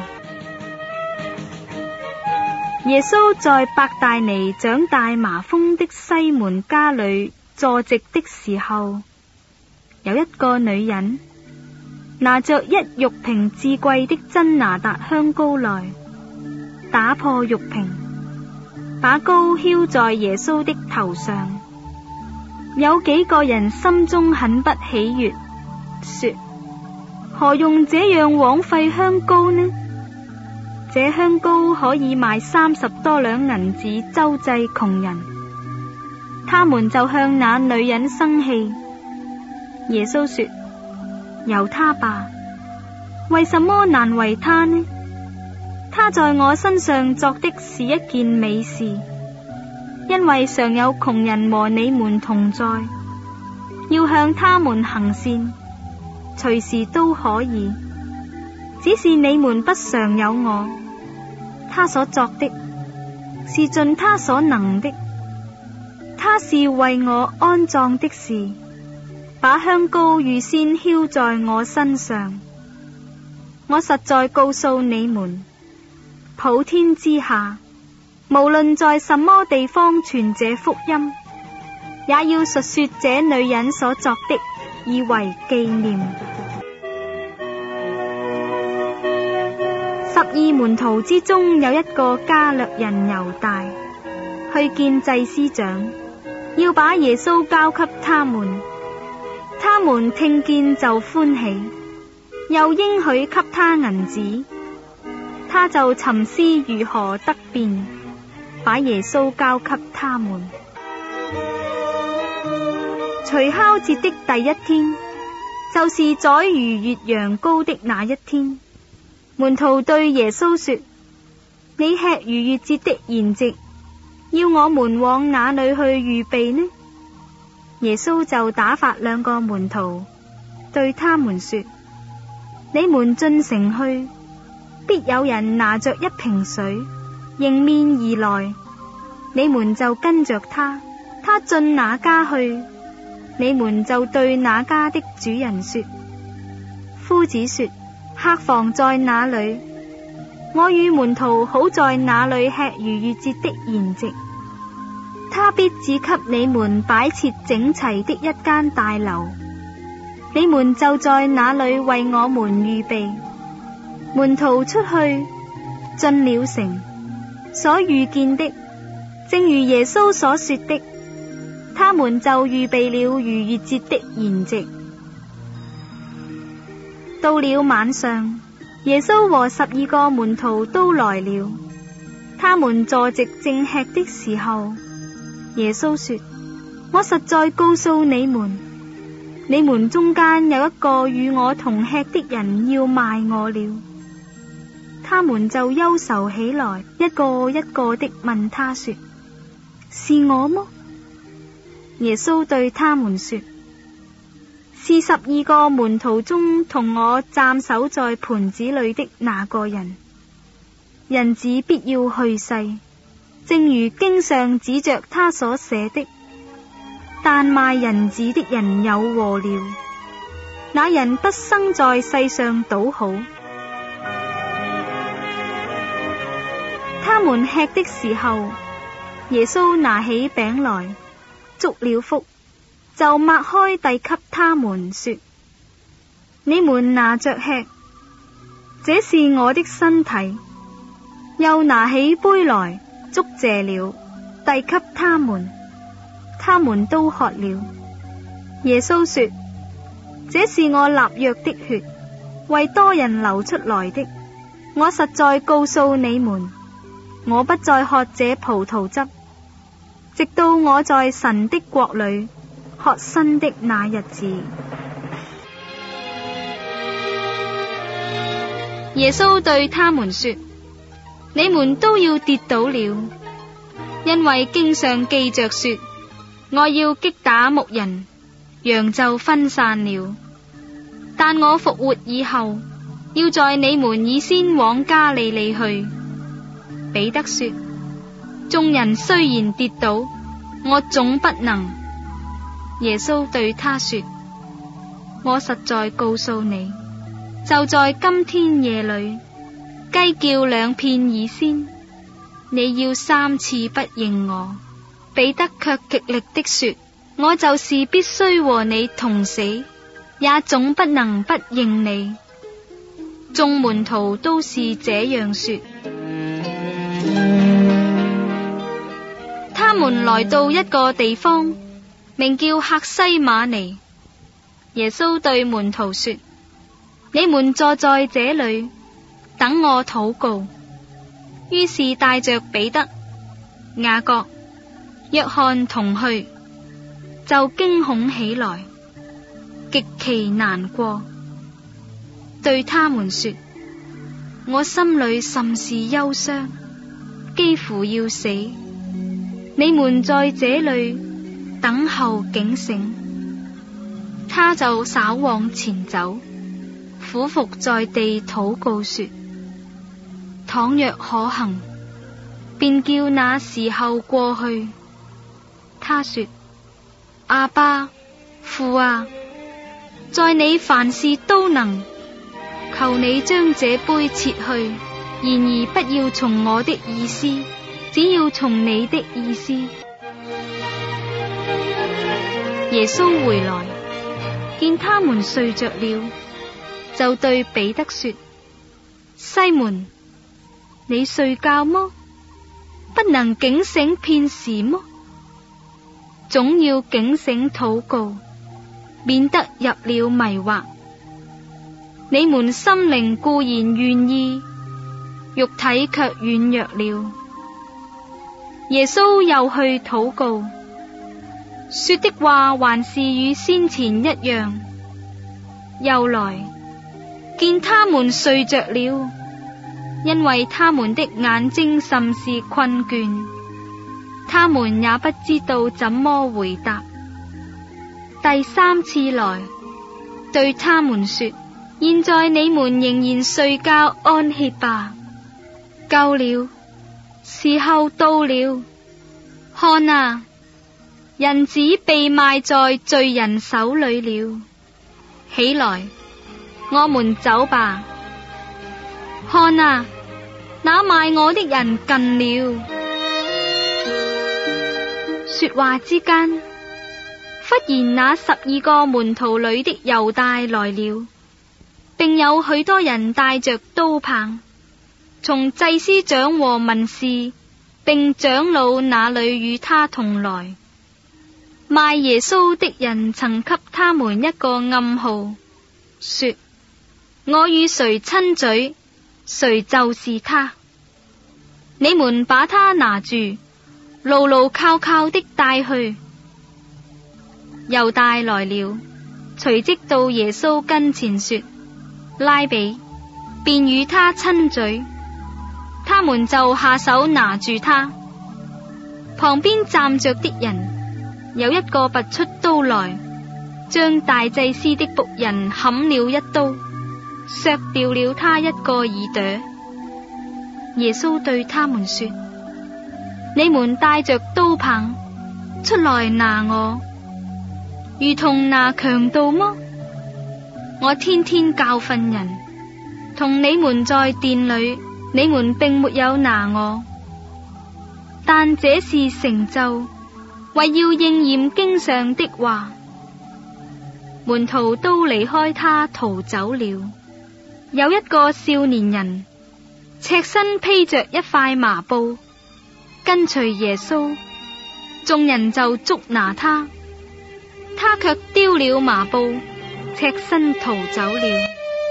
耶穌在伯大尼長大麻風的西門家裏坐席的時候，有一個女人拿着1玉瓶至貴的真拿達香膏來，打破玉瓶，把膏澆在耶穌的頭上。有幾個人心中很不喜悅，說：何用這樣枉費香膏呢？這香膏可以賣30多兩銀子周濟窮人。他們就向那女人生氣。耶穌說：由他吧，為什麼難為他呢？他在我身上作的是一件美事，因為常有窮人和你們同在，要向他們行善，隨時都可以。只是你們不常有我。他所作的是盡他所能的，他是為我安葬的事，把香膏預先澆在我身上。我實在告訴你們，普天之下，無論在什麼地方傳這福音，也要述說這女人所作的，以為紀念。12門徒之中有一個加略人猶大，去見祭司長，要把耶穌交給他們。他們聽見就歡喜，又應許給他銀子。他就沉思如何得便，把耶穌交給他們。除酵節的第一天，就是宰逾越羊羔的那一天。門徒對耶穌說：你吃逾越節的筵席，要我們往哪裏去預備呢？耶穌就打發2個門徒，對他們說：你們進城去，必有人拿着1瓶水迎面而來，你們就跟着他。他進哪家去，你們就對那家的主人說：夫子說，客房在哪裏？我與門徒好在那裏吃逾越節的筵席。他必指給你們擺設整齊的一間大樓，你們就在那裏為我們預備。門徒出去，進了城，所遇見的正如耶穌所說的，他們就預備了逾越節的筵席。到了晚上，耶穌和12個門徒都來了，他們坐席正吃的時候，耶穌說：我實在告訴你們，你們中間有一個與我同吃的人要賣我了。他們就憂愁起來，一個一個的問他說：是我麼？ 耶穌對他們說：是12個門徒中同我蘸手在盤子裏的那個人，人子必要去世，正如經上指着他所寫的。但賣人子的人有禍了，那人不生在世上倒好。他們吃的時候，耶穌拿起餅來，祝了福，就擘開遞給他們，說：你們拿着吃，這是我的身體。又拿起杯來，祝謝了，遞給他們，他們都喝了。耶穌說：這是我立約的血，為多人流出來的。我實在告訴你們，我不再喝這葡萄汁，直到我在神的國裏喝新的那日子。耶穌對他們說：你們都要跌倒了，因為經上記着說，我要擊打牧人，羊就分散了。但我復活以後，要在你們以先往加利利去。彼得說：眾人雖然跌倒，我總不能。耶穌對他說：我實在告訴你，就在今天夜裏，雞叫2片以先，你要3次不認我。彼得卻極力的說：我就是必須和你同死，也總不能不認你。眾門徒都是這樣說。他們來到一個地方，名叫客西馬尼。耶穌對門徒說：你們坐在這裏，等我禱告。於是帶着彼得、雅各、約翰同去，就驚恐起來，極其難過，對他們說：我心裏甚是憂傷，幾乎要死。你們在這裏等候警醒。他就稍往前走，俯伏在地禱告說：倘若可行，便叫那時候過去。他說：阿爸，父啊，在你凡事都能，求你將這杯撤去，然而不要從我的意思，只要從你的意思。耶穌回來，見他們睡着了，就對彼得說：西門，你睡覺麼？不能警醒片時麼？總要警醒禱告，免得入了迷惑。你們心靈固然願意，肉體卻軟弱了。耶穌又去禱告，說的話還是與先前一樣。又來見他們睡着了，因為他們的眼睛甚是困倦，他們也不知道怎麼回答。第3次來，對他們說：現在你們仍然睡覺安歇吧，夠了，時候到了。看啊，人子被賣在罪人手裏了。起來，我們走吧。看啊，那賣我的人近了。說話之間，忽然那12個門徒裏的猶大來了，並有許多人帶着刀棒，從祭司長和文士並長老那裏與他同來。賣耶穌的人曾給他們一個暗號，說：我與誰親嘴，誰就是他。你們把他拿住，牢牢靠靠的帶去。猶大來了，隨即到耶穌跟前說：拉比，便與他親嘴。他們就下手拿住他。旁邊站着的人有一個拔出刀來，將大祭司的僕人砍了一刀，削掉了他一個耳朵。耶穌對他們說：你們帶着刀棒出來拿我，如同拿強盜麼？我天天教訓人，同你們在殿裏，你們並沒有拿我。但這事成就，為要應驗經上的話。門徒都離開他逃走了。有一個少年人，赤身披着一塊麻布，跟隨耶穌，眾人就捉拿他，他卻丟了麻布，赤身逃走了。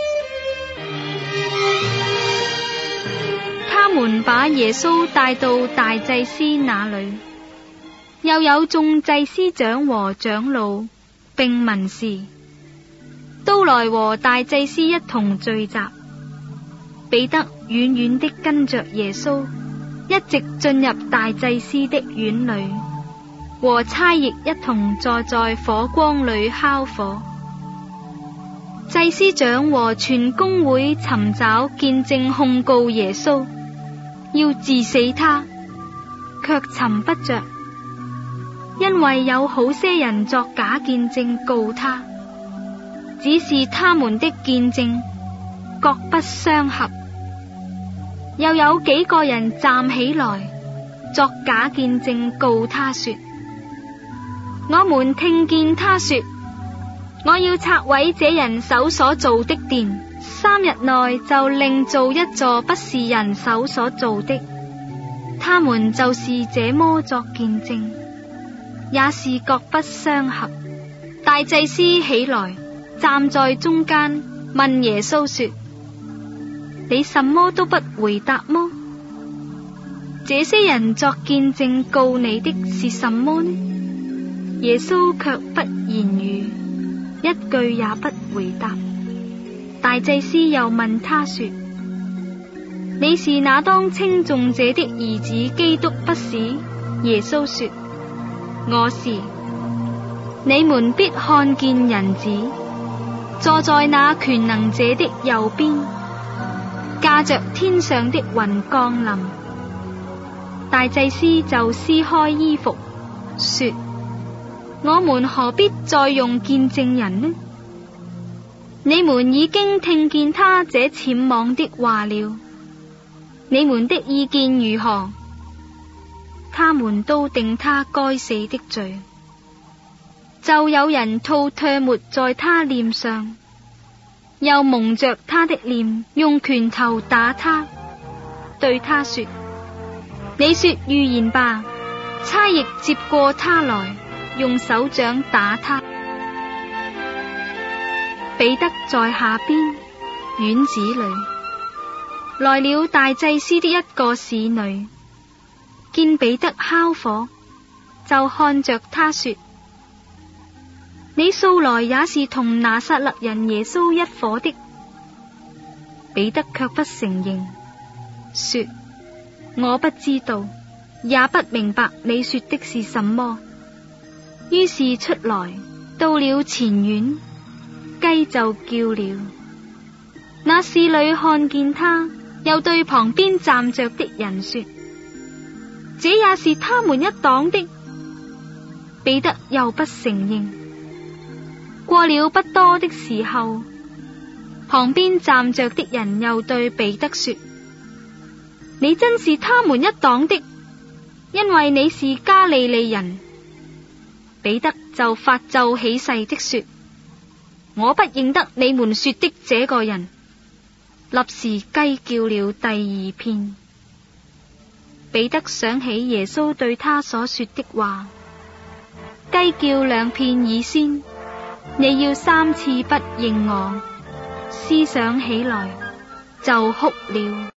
他們把耶穌帶到大祭司那裏，又有眾祭司長和長老並文士都來和大祭司一同聚集。彼得遠遠的跟着耶穌，一直進入大祭司的院裏，和差役一同坐在火光裏烤火。祭司長和全公會尋找見證控告耶穌，要治死他，卻尋不着，因為有好些人作假見證告他，只是他們的見證各不相合。又有幾個人站起來作假見證告他說：我們聽見他說，我要拆毀這人手所造的殿，3日內就另造一座不是人手所造的。他們就是這麼作見證，也是各不相合。大祭司起來站在中間，問耶穌說：你什麼都不回答麼？這些人作見證告你的是什麼呢？耶穌卻不言語，一句也不回答。大祭司又問他說：你是那當稱頌者的兒子基督不是？耶穌說：我是。你們必看見人子坐在那權能者的右邊，駕着天上的雲降臨。大祭司就撕開衣服，說：我們何必再用見證人呢？你們已經聽見他這僭妄的話了，你們的意見如何？他們都定他該死的罪。就有人吐唾沫在他臉上，又蒙着他的臉，用拳頭打他，對他說：你說預言吧。差役接過他來，用手掌打他。彼得在下邊院子裏，來了大祭司的一個使女，見彼得烤火，就看着他說：你素來也是同拿撒勒人耶穌一夥的。彼得卻不承認，說：我不知道，也不明白你說的是什麼。於是出來，到了前院，雞就叫了。那使女看見他，又對旁邊站着的人說：這也是他們一黨的。彼得又不承認。過了不多的時候，旁邊站着的人又對彼得說：你真是他們一黨的，因為你是加利利人。彼得就發咒起誓的說：我不認得你們說的這個人。立時雞叫了第2遍。彼得想起耶穌對他所說的話：雞叫2遍以先，你要3次不認我。思想起來就哭了。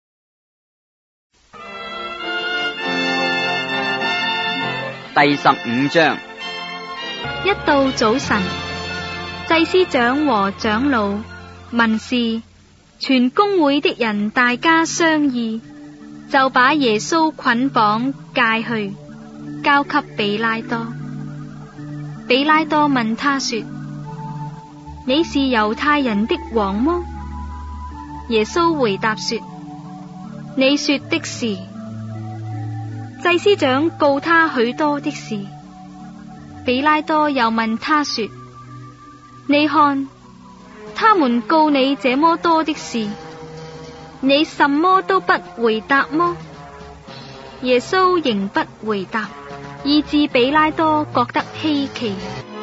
第15章。 一到早晨，祭司長和長老、文士、全公會的人大家商議，就把耶穌捆綁解去，交給彼拉多。 比拉多問他說：你是猶太人的王麼？耶穌回答說：你說的是。祭司長告他許多的事。比拉多又問他說：你看，他們告你這麼多的事，你什麼都不回答麼？耶穌仍不回答，以致比拉多覺得稀奇。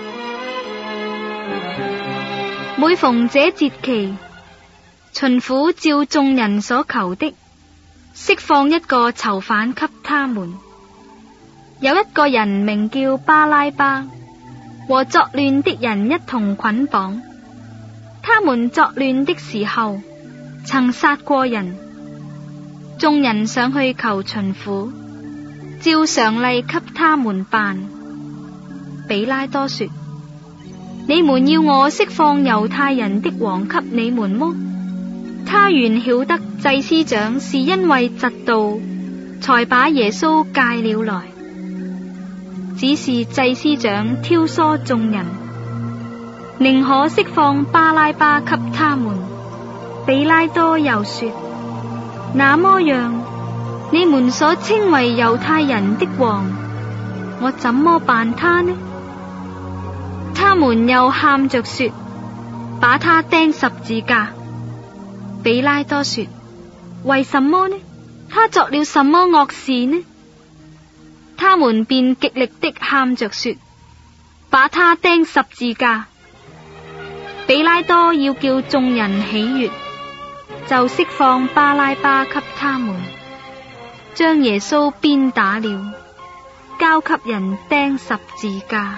每逢這節期，巡撫照眾人所求的，釋放一個囚犯給他們。有一個人名叫巴拉巴，和作亂的人一同捆綁。他們作亂的時候，曾殺過人。眾人上去求巡撫，照常例給他們辦。比拉多說：你們要我釋放猶太人的王給你們麼？他原曉得祭司長是因為嫉妒，才把耶穌解了來。只是祭司長挑唆眾人，寧可釋放巴拉巴給他們。比拉多又說：那麼樣，你們所稱為猶太人的王，我怎麼辦他呢？他們又喊着說：把他釘十字架。比拉多說：為什麼呢？他作了什麼惡事呢？他們便極力的喊着說：把他釘十字架。比拉多要叫眾人喜悅，就釋放巴拉巴給他們，將耶穌鞭打了，交給人釘十字架。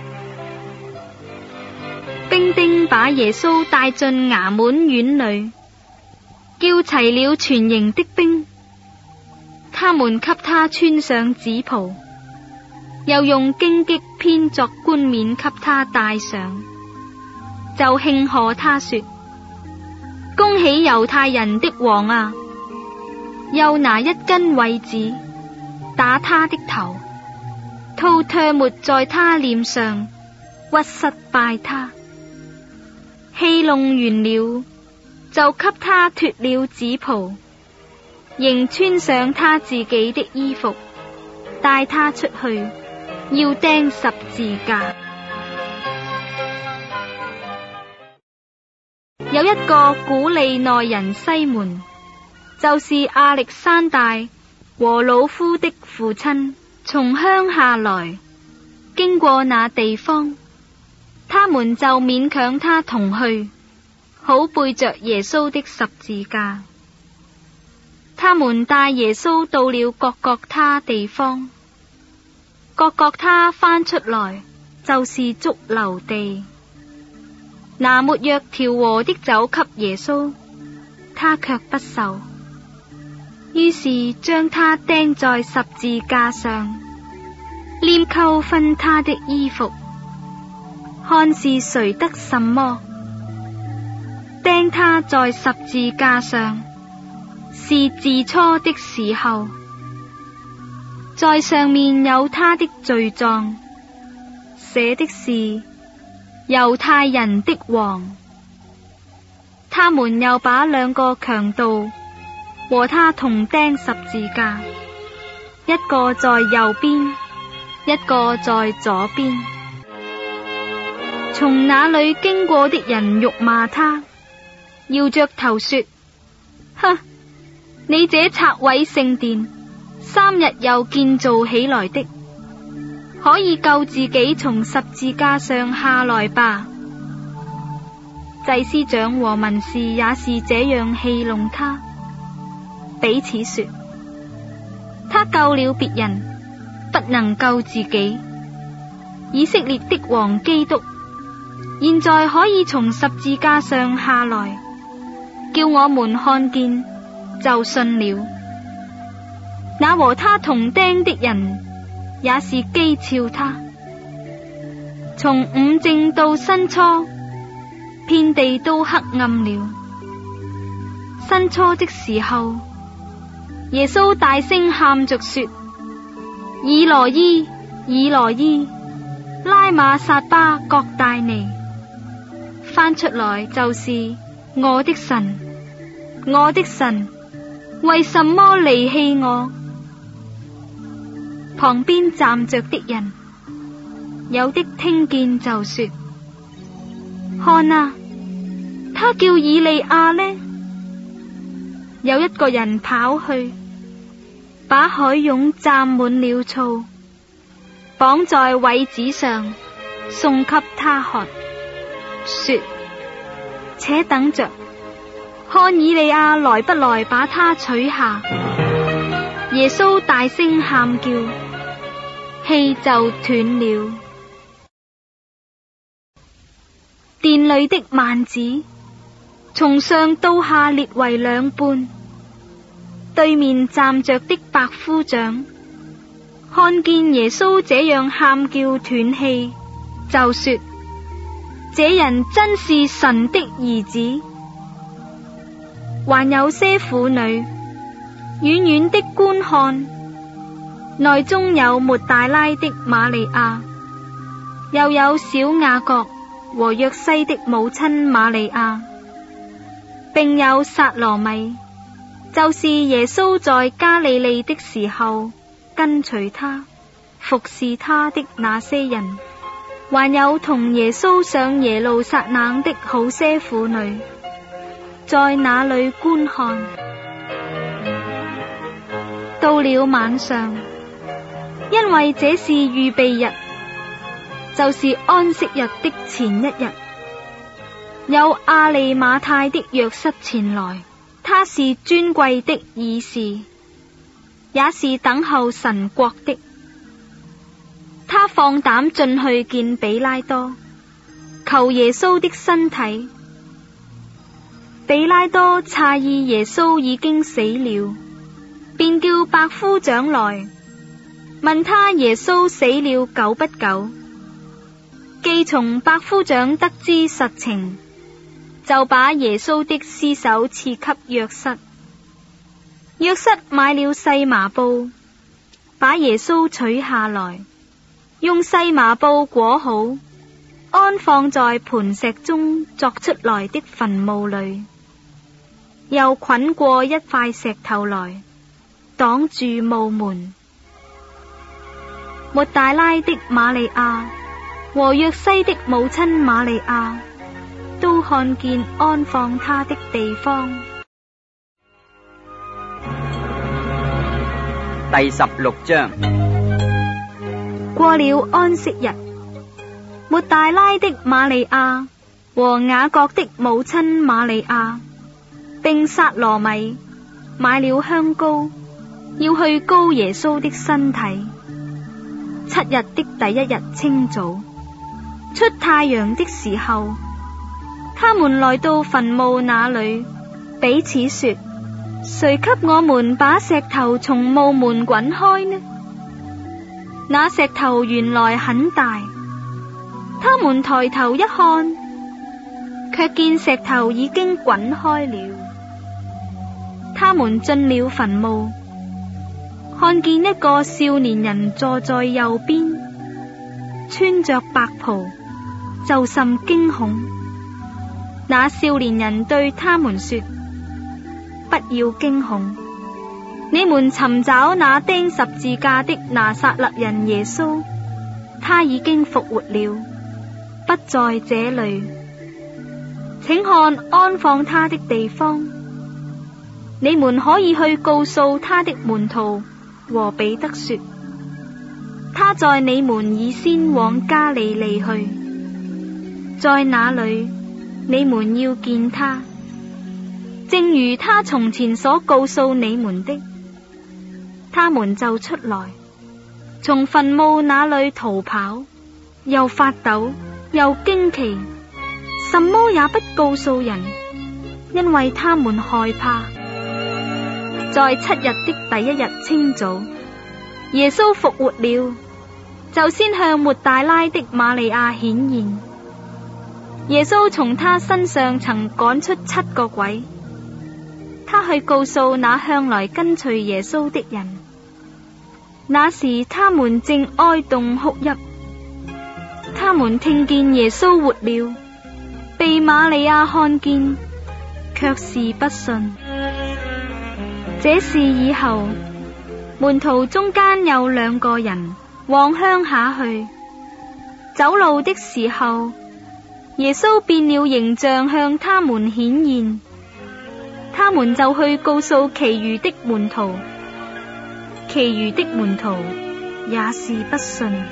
兵丁把耶穌帶進衙門院裏，叫齊了全營的兵，他們給他穿上紫袍，又用荊棘編作冠冕給他戴上，就慶賀他說：恭喜猶太人的王啊！又拿一根葦子打他的頭，吐唾沫在他臉上，屈膝拜他。戲弄完了，就給他脫了紫袍，仍穿上他自己的衣服，帶他出去，要釘十字架。有一個古利奈人西門，就是亞歷山大和魯孚的父親，從鄉下來，經過那地方，他們就勉強他同去，好背着耶穌的十字架。他們帶耶穌到了各各他地方，各各他翻出來就是髑髏地。拿沒藥調和的酒給耶穌，他卻不受，於是將他釘在十字架上，拈鬮分他的衣服，看是誰得什麼。釘他在十字架上，是巳初的時候，在上面有他的罪狀，寫的是猶太人的王。他們又把兩個強盜和他同釘十字架，一個在右邊，一個在左邊。從那裏經過的人辱罵他，搖着頭說：哼，你這拆毀聖殿，3日又建造起來的，可以救自己從十字架上下來吧。祭司長和文士也是這樣戲弄他，彼此說：他救了別人，不能救自己。以色列的王基督現在可以從十字架上下來，叫我們看見就信了。那和他同釘的人也是譏誚他。從午正到申初，遍地都黑暗了。申初的時候，耶穌大聲喊着說：以羅伊，以羅伊， 拉馬撒巴各大尼，翻出來就是我的神，我的神，為什麼離棄我？旁邊站着的人，有的聽見就說：看啊，他叫以利亞呢。有一個人跑去，把海湧蘸滿了醋，綁在葦子上，送給他喝，說：且等着，看以利亞來不來把他取下。耶穌大聲喊叫，氣就斷了。殿裏的幔子從上到下裂為兩半，對面站着的百夫長看見耶穌這樣喊叫斷氣，就說：這人真是神的兒子。還有些婦女遠遠的觀看，內中有抹大拉的瑪利亞，又有小雅各和約西的母親瑪利亞，並有撒羅米，就是耶穌在加利利的時候跟隨他服侍他的那些人，還有同耶穌上耶路撒冷的好些婦女，在那裏觀看。到了晚上，因為這是預備日，就是安息日的前一日，有亞利馬太的約瑟前來，他是尊貴的議士，也是等候神國的。他放膽進去見比拉多，求耶穌的身體。比拉多詫異耶穌已經死了，便叫百夫長來問他耶穌死了久不久。既從百夫長得知實情，就把耶穌的屍首賜給約瑟。約瑟買了細麻布，把耶穌取下來，用細麻布裹好，安放在磐石中鑿出來的墳墓裏，又捆過一塊石頭來擋住墓門。抹大拉的瑪利亞和約西的母親瑪利亞都看見安放他的地方。 第16章。 過了安息日，抹大拉的瑪利亞和雅各的母親瑪利亞並撒羅米買了香膏，要去膏耶穌的身體。7日的第一日清早，出太陽的時候，他們來到墳墓那裏，彼此說：誰給我們把石頭從墓門滾開呢？那石頭原來很大，他們抬頭一看，卻見石頭已經滾開了。他們進了墳墓，看見一個少年人坐在右邊，穿着白袍，就甚驚恐。那少年人對他們說：不要驚恐，你們尋找那釘十字架的拿撒勒人耶穌，他已經復活了，不在這裏。請看安放他的地方，你們可以去告訴他的門徒和彼得說，他在你們以先往加利利去，在那裏你們要見他，正如他從前所告訴你們的。他們就出來，從墳墓那裏逃跑，又發抖又驚奇，什麼也不告訴人，因為他們害怕。在7日的第一日清早，耶穌復活了，就先向抹大拉的瑪利亞顯現。耶穌從他身上曾趕出7個鬼，他去告訴那向來跟隨耶穌的人。那時他們正哀慟哭泣， 他們聽見耶穌活了，被瑪利亞看見，卻是不信。這事以後，門徒中間有2個人往鄉下去，走路的時候，耶穌變了形象向他們顯現，他們就去告訴其餘的門徒，其餘的門徒也是不信。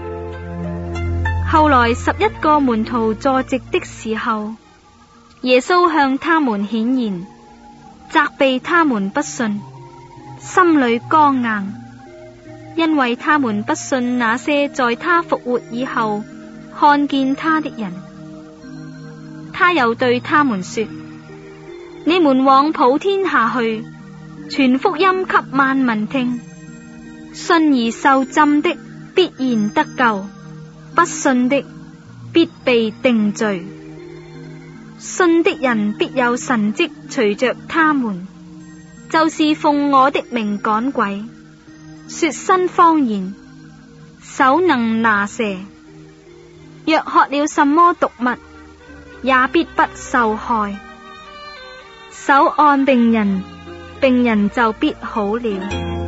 後來11個門徒坐席的時候，耶穌向他們顯現，責備他們不信，心裏剛硬，因為他們不信那些在他復活以後看見他的人。他又對他們說：你們往普天下去，傳福音給萬民聽，信而受浸的必然得救，不信的必被定罪。信的人必有神蹟隨着他們，就是奉我的名趕鬼，說新方言，手能拿蛇，若喝了什麼毒物，也必不受害。手按病人，病人就必好了。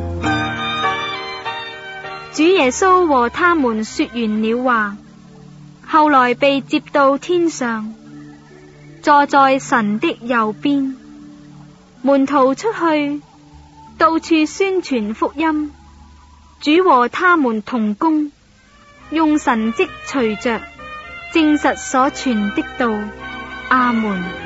主耶穌和他們說完了話，後來被接到天上，坐在神的右邊。門徒出去，到處宣傳福音，主和他們同工，用神蹟隨着證實所傳的道。阿門。